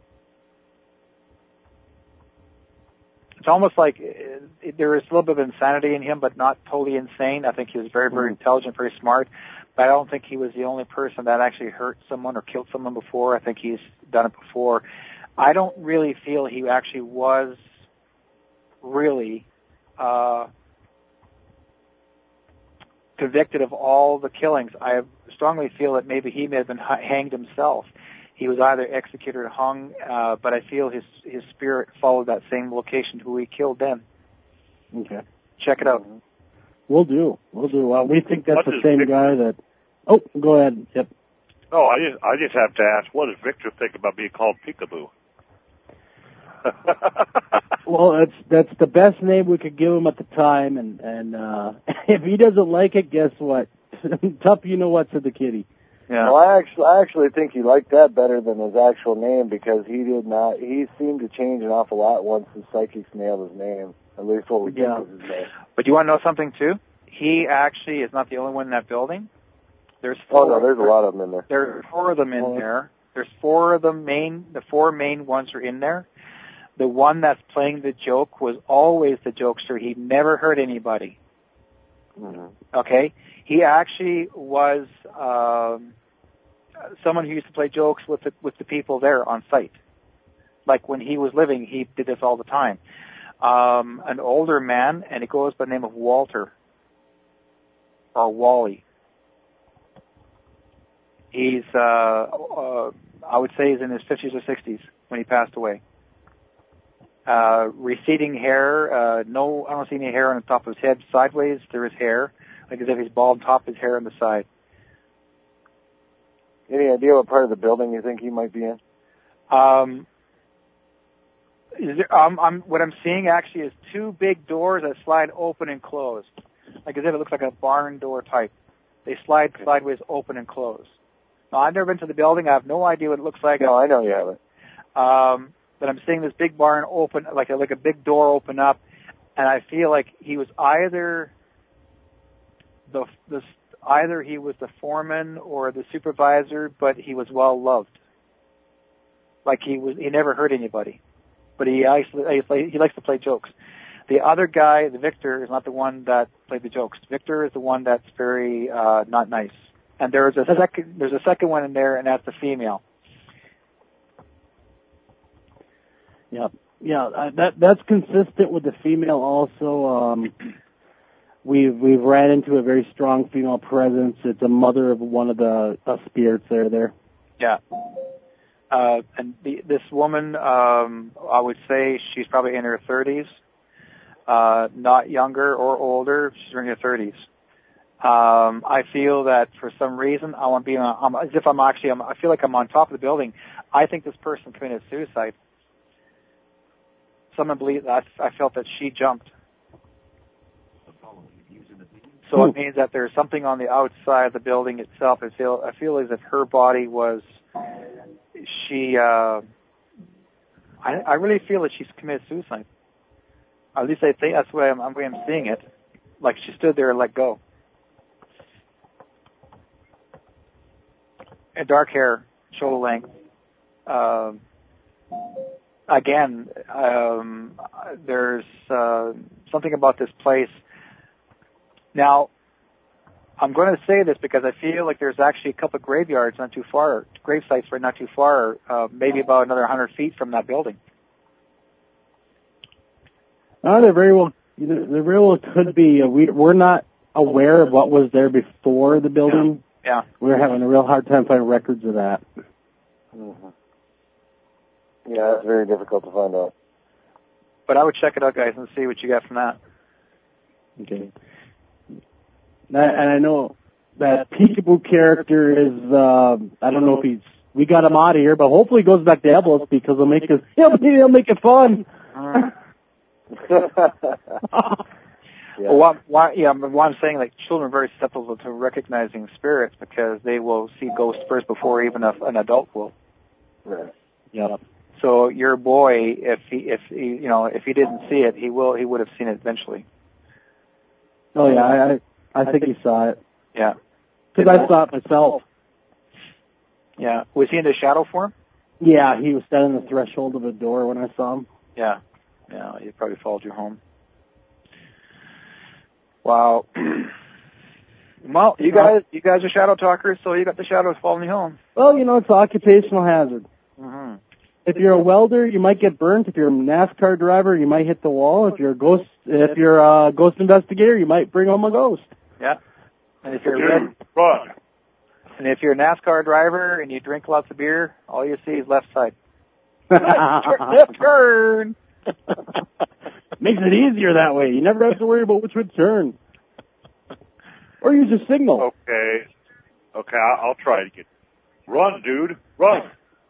Speaker 2: it's almost like it, it, there is a little bit of insanity in him, but not totally insane. I think he was very, very mm-hmm. intelligent, very smart. But I don't think he was the only person that actually hurt someone or killed someone before. I think he's done it before. I don't really feel he actually was really uh, convicted of all the killings. I strongly feel that maybe he may have been hanged himself. He was either executed or hung, uh, but I feel his his spirit followed that same location who he killed then.
Speaker 5: Okay.
Speaker 2: Check it out.
Speaker 5: We'll do. We'll do. Well, we think that's what the same Victor? guy that... Oh, go ahead. Yep.
Speaker 4: Oh, I just, I just have to ask, what does Victor think about being called Peekaboo?
Speaker 5: Well, that's that's the best name we could give him at the time, and, and uh, if he doesn't like it, guess what? Tough you know what to the kitty.
Speaker 3: Yeah. Well, I actually, I actually think he liked that better than his actual name, because he did not, he seemed to change an awful lot once the psychics nailed his name. At least what we
Speaker 5: yeah.
Speaker 3: think was his name.
Speaker 2: But you want to know something, too? He actually is not the only one in that building. There's four,
Speaker 3: oh, no, there's a lot of them in there.
Speaker 2: There are four of them in oh. there. There's four of the main, the four main ones are in there. The one that's playing the joke was always the jokester. He never hurt anybody.
Speaker 3: Mm-hmm.
Speaker 2: Okay? He actually was um, someone who used to play jokes with the, with the people there on site. Like when he was living, he did this all the time. Um, an older man, and he goes by the name of Walter, or Wally. He's, uh, uh, I would say he's in his fifties or sixties when he passed away. Uh, receding hair, uh, no, I don't see any hair on the top of his head. Sideways, there is hair, like as if he's bald top, his hair on the side.
Speaker 3: Any idea what part of the building you think he might be in?
Speaker 2: Um, is there, um, I'm, what I'm seeing actually is two big doors that slide open and close, like as if it looks like a barn door type. They slide okay. sideways, open and close. Now, I've never been to the building. I have no idea what it looks like.
Speaker 3: No, I know you haven't.
Speaker 2: Um, but I'm seeing this big barn open, like a, like a big door open up, and I feel like he was either the, the either he was the foreman or the supervisor, but he was well loved. Like he was, he never hurt anybody, but he actually, he likes to play jokes. The other guy, the Victor, is not the one that played the jokes. Victor is the one that's very uh, not nice. And there's a second, there's a second one in there, and that's the female.
Speaker 5: Yep. Yeah, uh, that that's consistent with the female also. Um, we've we've ran into a very strong female presence. It's a mother of one of the uh, spirits that are there.
Speaker 2: Yeah. Uh, and the, this woman, um, I would say she's probably in her thirties, uh, not younger or older. She's in her thirties. Um, I feel that for some reason, I want to be on, I'm, as if I'm actually, I'm, I feel like I'm on top of the building. I think this person committed suicide. Someone believed that I felt that she jumped. So
Speaker 5: Hmm.
Speaker 2: it means that there's something on the outside of the building itself. I feel, I feel as if her body was, she, uh, I, I really feel that she's committed suicide. At least I think that's the way I'm, the way I'm seeing it. Like she stood there and let go. And dark hair, shoulder length. Um, again, um, there's uh, something about this place. Now, I'm going to say this because I feel like there's actually a couple of graveyards not too far, grave sites right not too far, uh, maybe about another one hundred feet from that building.
Speaker 5: Uh, there very well, there very well could be. Uh, we we're not aware of what was there before the building.
Speaker 2: Yeah.
Speaker 5: We're having a real hard time finding records of that.
Speaker 3: Mm-hmm. Yeah, it's very difficult to find out.
Speaker 2: But I would check it out, guys, and see what you got from that.
Speaker 5: Okay. And I know that Peekaboo character is, uh, I don't know if he's, we got him out of here, but hopefully he goes back to Eblis because he'll make it, he'll, he'll make it fun.
Speaker 2: Mm.
Speaker 3: Yeah.
Speaker 2: Well, what, what, yeah, what I'm saying, like, children are very susceptible to recognizing spirits because they will see ghosts first before even a, an adult will.
Speaker 3: Right.
Speaker 5: Yeah.
Speaker 2: So your boy, if he, if he, you know, if he didn't see it, he will, he would have seen it eventually.
Speaker 5: Oh yeah, I, I, I think he saw it.
Speaker 2: Yeah.
Speaker 5: Because I saw it myself.
Speaker 2: Yeah. Was he in the shadow form?
Speaker 5: Yeah, he was standing on the threshold of a door when I saw him.
Speaker 2: Yeah. Yeah, he probably followed you home. Wow. Well, you guys, you guys are shadow talkers, so you got the shadows following you home.
Speaker 5: Well, you know, it's an occupational hazard.
Speaker 2: Mm-hmm.
Speaker 5: If you're a welder, you might get burnt. If you're a NASCAR driver, you might hit the wall. If you're a ghost, if you're a ghost investigator, you might bring home a ghost.
Speaker 2: Yeah. And if you're a red,
Speaker 4: Run.
Speaker 2: and if you're a NASCAR driver and you drink lots of beer, all you see is left side. Left turn.
Speaker 5: Makes it easier that way. You never have to worry about which would turn. Or use a signal.
Speaker 4: Okay. Okay, I'll, I'll try it again. Run, dude. Run.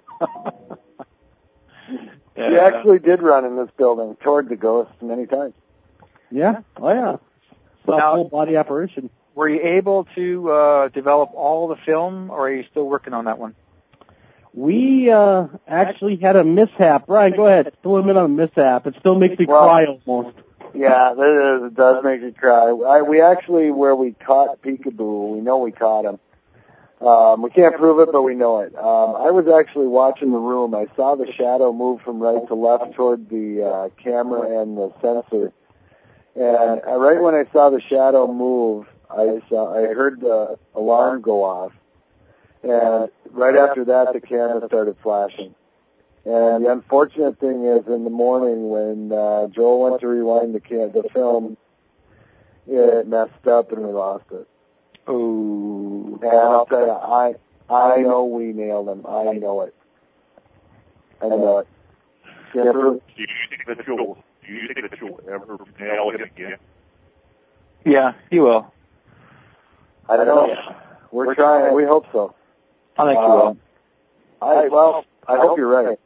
Speaker 2: Yeah.
Speaker 3: We actually did run in this building toward the ghost many times.
Speaker 5: Yeah? Oh, yeah. It's a
Speaker 2: Now-
Speaker 5: full body apparition.
Speaker 2: Were you able to uh, develop all the film, or are you still working on that one?
Speaker 5: We uh, actually had a mishap. Brian, go ahead. Fill him in on a mishap. It still makes me
Speaker 3: Well-
Speaker 5: cry almost.
Speaker 3: Yeah, it, is, it does make you cry. I, we actually, where we caught Peekaboo, we know we caught him. Um, we can't prove it, but we know it. Um, I was actually watching the room. I saw the shadow move from right to left toward the uh, camera and the sensor. And uh, right when I saw the shadow move, I saw, I heard the alarm go off. And right after that, the camera started flashing. And the unfortunate thing is, in the morning when uh, Joel went to rewind the cam- the film, it messed up and we lost it.
Speaker 2: Oh.
Speaker 3: And I'll tell you, I I know we nailed him. I know it. I know it. Can't prove it.
Speaker 4: Do you think that you'll, do you think that you'll ever nail it again?
Speaker 2: Yeah, you will.
Speaker 3: I don't know. We're trying. We hope so.
Speaker 2: I think you
Speaker 3: Um,
Speaker 2: will.
Speaker 3: I well, I hope you're right.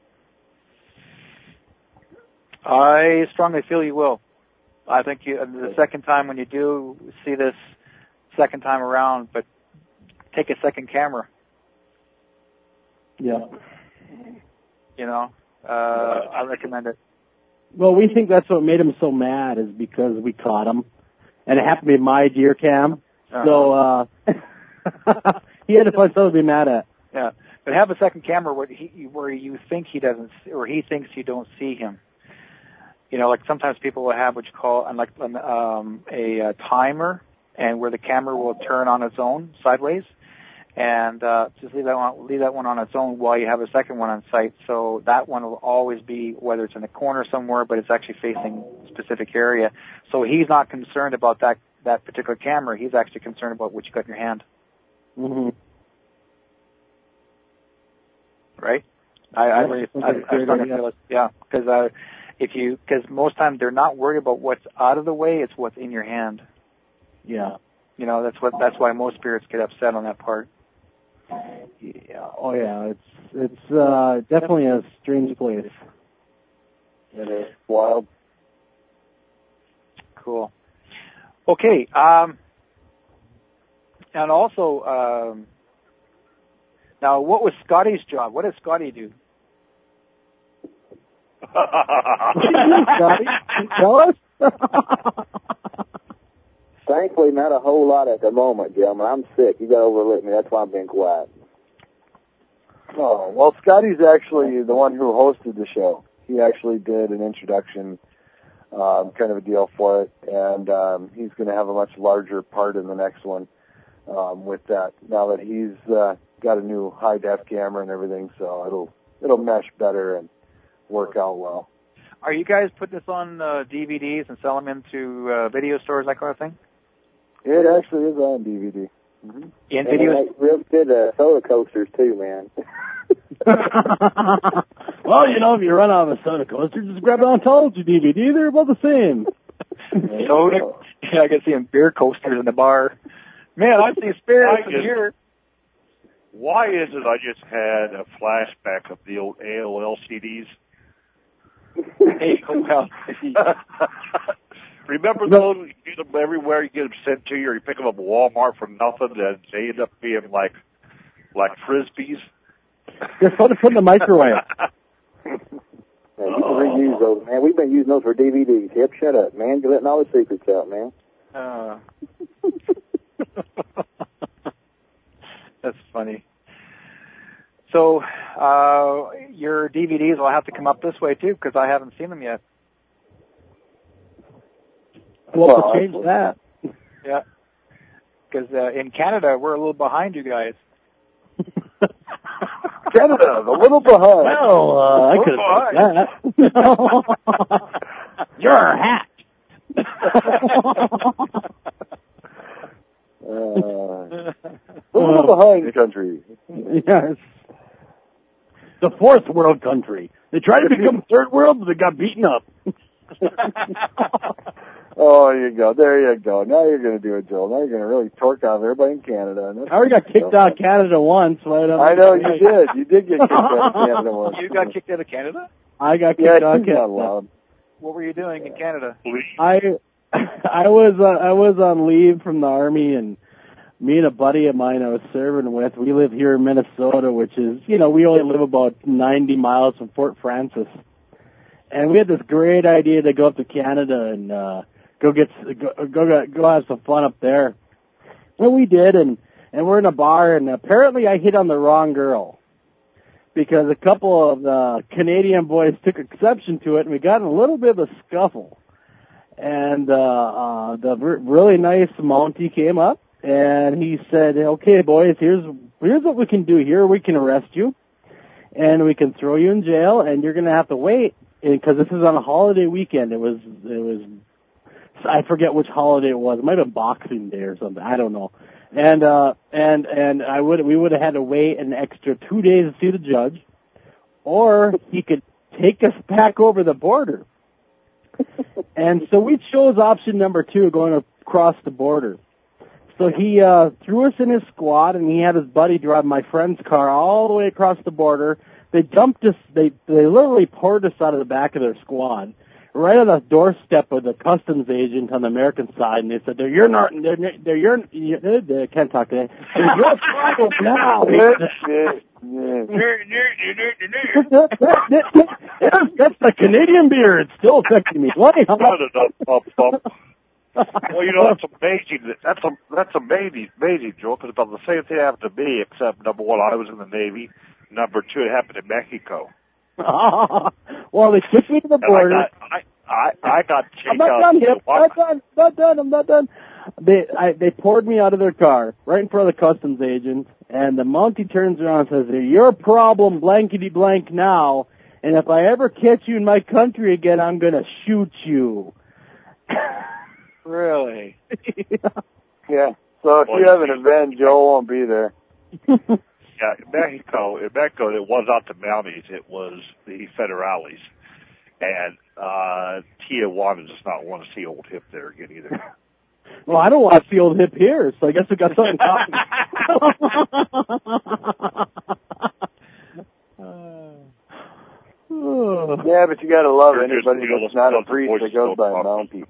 Speaker 2: I strongly feel you will. I think you, the second time when you do see this second time around, but take a second camera,
Speaker 5: Yeah.
Speaker 2: you know, uh, I recommend it.
Speaker 5: Well, we think that's what made him so mad is because we caught him. And it happened to be my deer cam.
Speaker 2: Uh-huh.
Speaker 5: So, uh, he had to find something to be mad at.
Speaker 2: Yeah, but have a second camera where he, where you think he doesn't, or he thinks you don't see him. You know, like sometimes people will have what you call like um, a, a timer, and where the camera will turn on its own sideways, and uh, just leave that one leave that one on its own while you have a second one on site. So that one will always be, whether it's in the corner somewhere, but it's actually facing a specific area. So he's not concerned about that that particular camera. He's actually concerned about what you got in your hand.
Speaker 5: Mm-hmm.
Speaker 2: Right? I, I really, I, I started to feel it. Yeah, because uh, if you, because most times they're not worried about what's out of the way; it's what's in your hand.
Speaker 5: Yeah.
Speaker 2: You know, that's what that's why most spirits get upset on that part.
Speaker 5: Yeah. Oh yeah, it's it's uh, definitely a strange place.
Speaker 3: It is wild.
Speaker 2: Cool. Okay. Um, and also, um, now, what was Scotty's job? What did Scotty do?
Speaker 5: Scotty, tell us.
Speaker 3: Thankfully, not a whole lot at the moment, gentlemen. I'm sick. You got to overlook me. That's why I'm being quiet. Oh, well, Scotty's actually the one who hosted the show. He actually did an introduction um, kind of a deal for it, and um, he's going to have a much larger part in the next one um, with that, now that he's uh, got a new high-def camera and everything, so it'll it'll mesh better and work out well.
Speaker 2: Are you guys putting this on uh, D V Ds and selling them into uh, video stores, that kind of thing?
Speaker 3: It actually is on D V D. Mm-hmm.
Speaker 2: In video,
Speaker 3: real good uh, soda coasters too, man.
Speaker 5: Well, you know, if you run out of a soda coaster, just grab an Ontology D V D. They're about the same.
Speaker 2: soda. Yeah, I can see them beer coasters in the bar. Man, I see spirits in here.
Speaker 4: Why is it I just had a flashback of the old A O L C Ds?
Speaker 2: A O L C Ds.
Speaker 4: Remember those? You get them everywhere. You get them sent to you, or you pick them up at Walmart for nothing, and they end up being like like frisbees.
Speaker 5: They're fun to put in the microwave.
Speaker 3: Man, you can reuse those, man. We've been using those for D V Ds. Yep, shut up, man. You're letting all the secrets out, man.
Speaker 2: Uh, that's funny. So, uh, your D V Ds will have to come up this way, too, because I haven't seen them yet.
Speaker 5: Well, well change that.
Speaker 2: Yeah. Because uh, in Canada, we're a little behind you guys.
Speaker 3: Canada, a little behind.
Speaker 5: Well, uh, I could have done that. You're a hack.
Speaker 3: uh, a little behind country.
Speaker 5: Yes. The fourth world country. They tried to become third world, but they got beaten up.
Speaker 3: Oh, there you go. There you go. Now you're going to do it, Joel. Now you're going to really torque off everybody in Canada. And
Speaker 5: I already got kicked out of Canada once. So I,
Speaker 3: I know you did. You did get kicked out of Canada once.
Speaker 2: You got kicked out of Canada?
Speaker 5: I got kicked
Speaker 3: yeah,
Speaker 5: out of Canada.
Speaker 2: What were you doing in Canada?
Speaker 5: I I was uh, I was on leave from the Army, and me and a buddy of mine I was serving with, we live here in Minnesota, which is, you know, we only live about ninety miles from Fort Francis. And we had this great idea to go up to Canada and uh go get go go go have some fun up there. And we did, and and we're in a bar, and apparently I hit on the wrong girl, because a couple of the Canadian boys took exception to it, and we got in a little bit of a scuffle. And uh, uh the r- really nice Mountie came up, and he said, "Okay, boys, here's here's what we can do here. We can arrest you, and we can throw you in jail, and you're going to have to wait, because this is on a holiday weekend." It was it was I forget which holiday it was. It might have been Boxing Day or something. I don't know. And uh and and I would we would have had to wait an extra two days to see the judge, or he could take us back over the border. And so we chose option number two, going across the border. So he uh threw us in his squad, and he had his buddy drive my friend's car all the way across the border. They dumped us. They they literally poured us out of the back of their squad, right on the doorstep of the customs agent on the American side, and they said, "They're you're not. They're they're you're. They can't talk today. You're private now." That's the Canadian beer. It's still affecting me. What?
Speaker 4: Well, you know, that's amazing. That's a, that's amazing, amazing, Joe, because about the same thing happened to me, except, number one, I was in the Navy. Number two, it happened in Mexico.
Speaker 5: Well, they took me to the border.
Speaker 4: I got, I, I, I got kicked
Speaker 5: I'm not
Speaker 4: out.
Speaker 5: done yet. I'm not done. Not done. I'm not done. they I, they poured me out of their car right in front of the customs agent, and the Mountie turns around and says, "Your problem, blankety blank now, and if I ever catch you in my country again, I'm gonna shoot you."
Speaker 2: Really?
Speaker 5: Yeah.
Speaker 3: Yeah. So if
Speaker 4: Well,
Speaker 3: you have an event, Joe won't be there.
Speaker 4: Yeah, in Mexico, in Mexico, it was not the Mounties, it was the Federales. And uh Tijuana does not want to see Old Hip there again either.
Speaker 5: Well, I don't want to see Old Hip here, so I guess we got something in common.
Speaker 3: Yeah, but you gotta love
Speaker 4: You're just
Speaker 3: anybody
Speaker 4: real,
Speaker 3: that's not a
Speaker 4: let's
Speaker 3: priest
Speaker 4: voice
Speaker 3: that goes by
Speaker 4: still
Speaker 3: Mountie.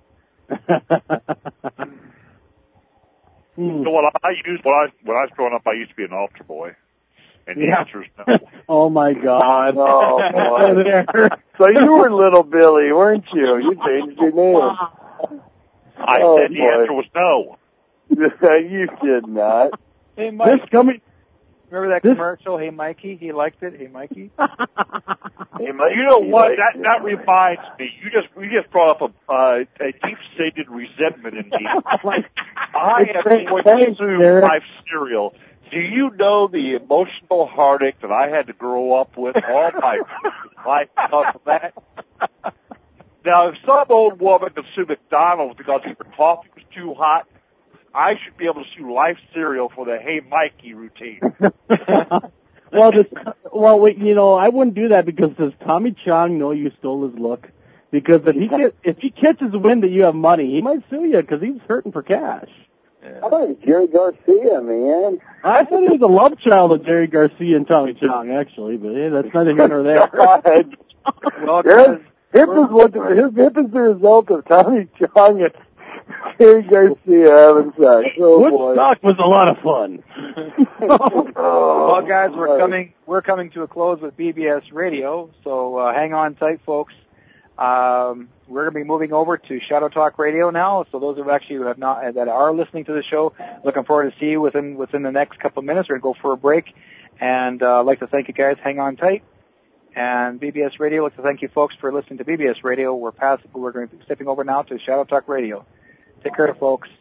Speaker 5: Hmm.
Speaker 4: So what I used when I when I was growing up, I used to be an altar boy, and the
Speaker 5: Yeah.
Speaker 4: answer is no.
Speaker 5: Oh my God!
Speaker 3: Oh boy! So you were Little Billy, weren't you? You changed your name.
Speaker 4: I
Speaker 3: Oh,
Speaker 4: said the
Speaker 3: boy.
Speaker 4: answer was no.
Speaker 3: You did not.
Speaker 2: Hey, Mike.
Speaker 5: This coming.
Speaker 2: Remember that
Speaker 5: this-
Speaker 2: commercial? Hey, Mikey. He liked it. Hey, Mikey.
Speaker 3: Hey, Mike,
Speaker 4: You know
Speaker 3: you
Speaker 4: what?
Speaker 3: like
Speaker 4: That
Speaker 3: it.
Speaker 4: that reminds me. You just you just brought up a uh, a deep-seated resentment in me. I
Speaker 5: It's
Speaker 4: am
Speaker 5: great.
Speaker 4: going to
Speaker 5: Thanks,
Speaker 4: sue
Speaker 5: Derek.
Speaker 4: Life Cereal. Do you know the emotional heartache that I had to grow up with all my life because of that? Now, if some old woman can sue McDonald's because her coffee was too hot, I should be able to sue Life Cereal for the Hey Mikey routine.
Speaker 5: well, this, well, wait, you know, I wouldn't do that because does Tommy Chong know you stole his look? Because if he get, if he catches wind that you have money, he might sue you because he's hurting for cash.
Speaker 2: Yeah.
Speaker 3: How about Jerry Garcia, man?
Speaker 5: I thought he was a love child of Jerry Garcia and Tommy Chong, actually, but hey, that's neither here nor there.
Speaker 3: God.
Speaker 2: Well,
Speaker 3: Hip,
Speaker 2: guys,
Speaker 3: hip is what the, his hip is the result of Tommy Chong and Jerry Garcia having sex. Oh boy.
Speaker 5: Woodstock was a lot of fun.
Speaker 3: Oh,
Speaker 2: well, guys, we're
Speaker 3: boy.
Speaker 2: coming. We're coming to a close with B B S Radio, so uh, hang on tight, folks. Um, we're going to be moving over to Shadow Talk Radio now. So those who actually have not that are listening to the show, looking forward to see you within within the next couple of minutes. We're going to go for a break, and uh, I'd like to thank you guys. Hang on tight. And B B S Radio, I'd like to thank you folks for listening to B B S Radio. We're past. We're going to be stepping over now to Shadow Talk Radio. Take care, folks.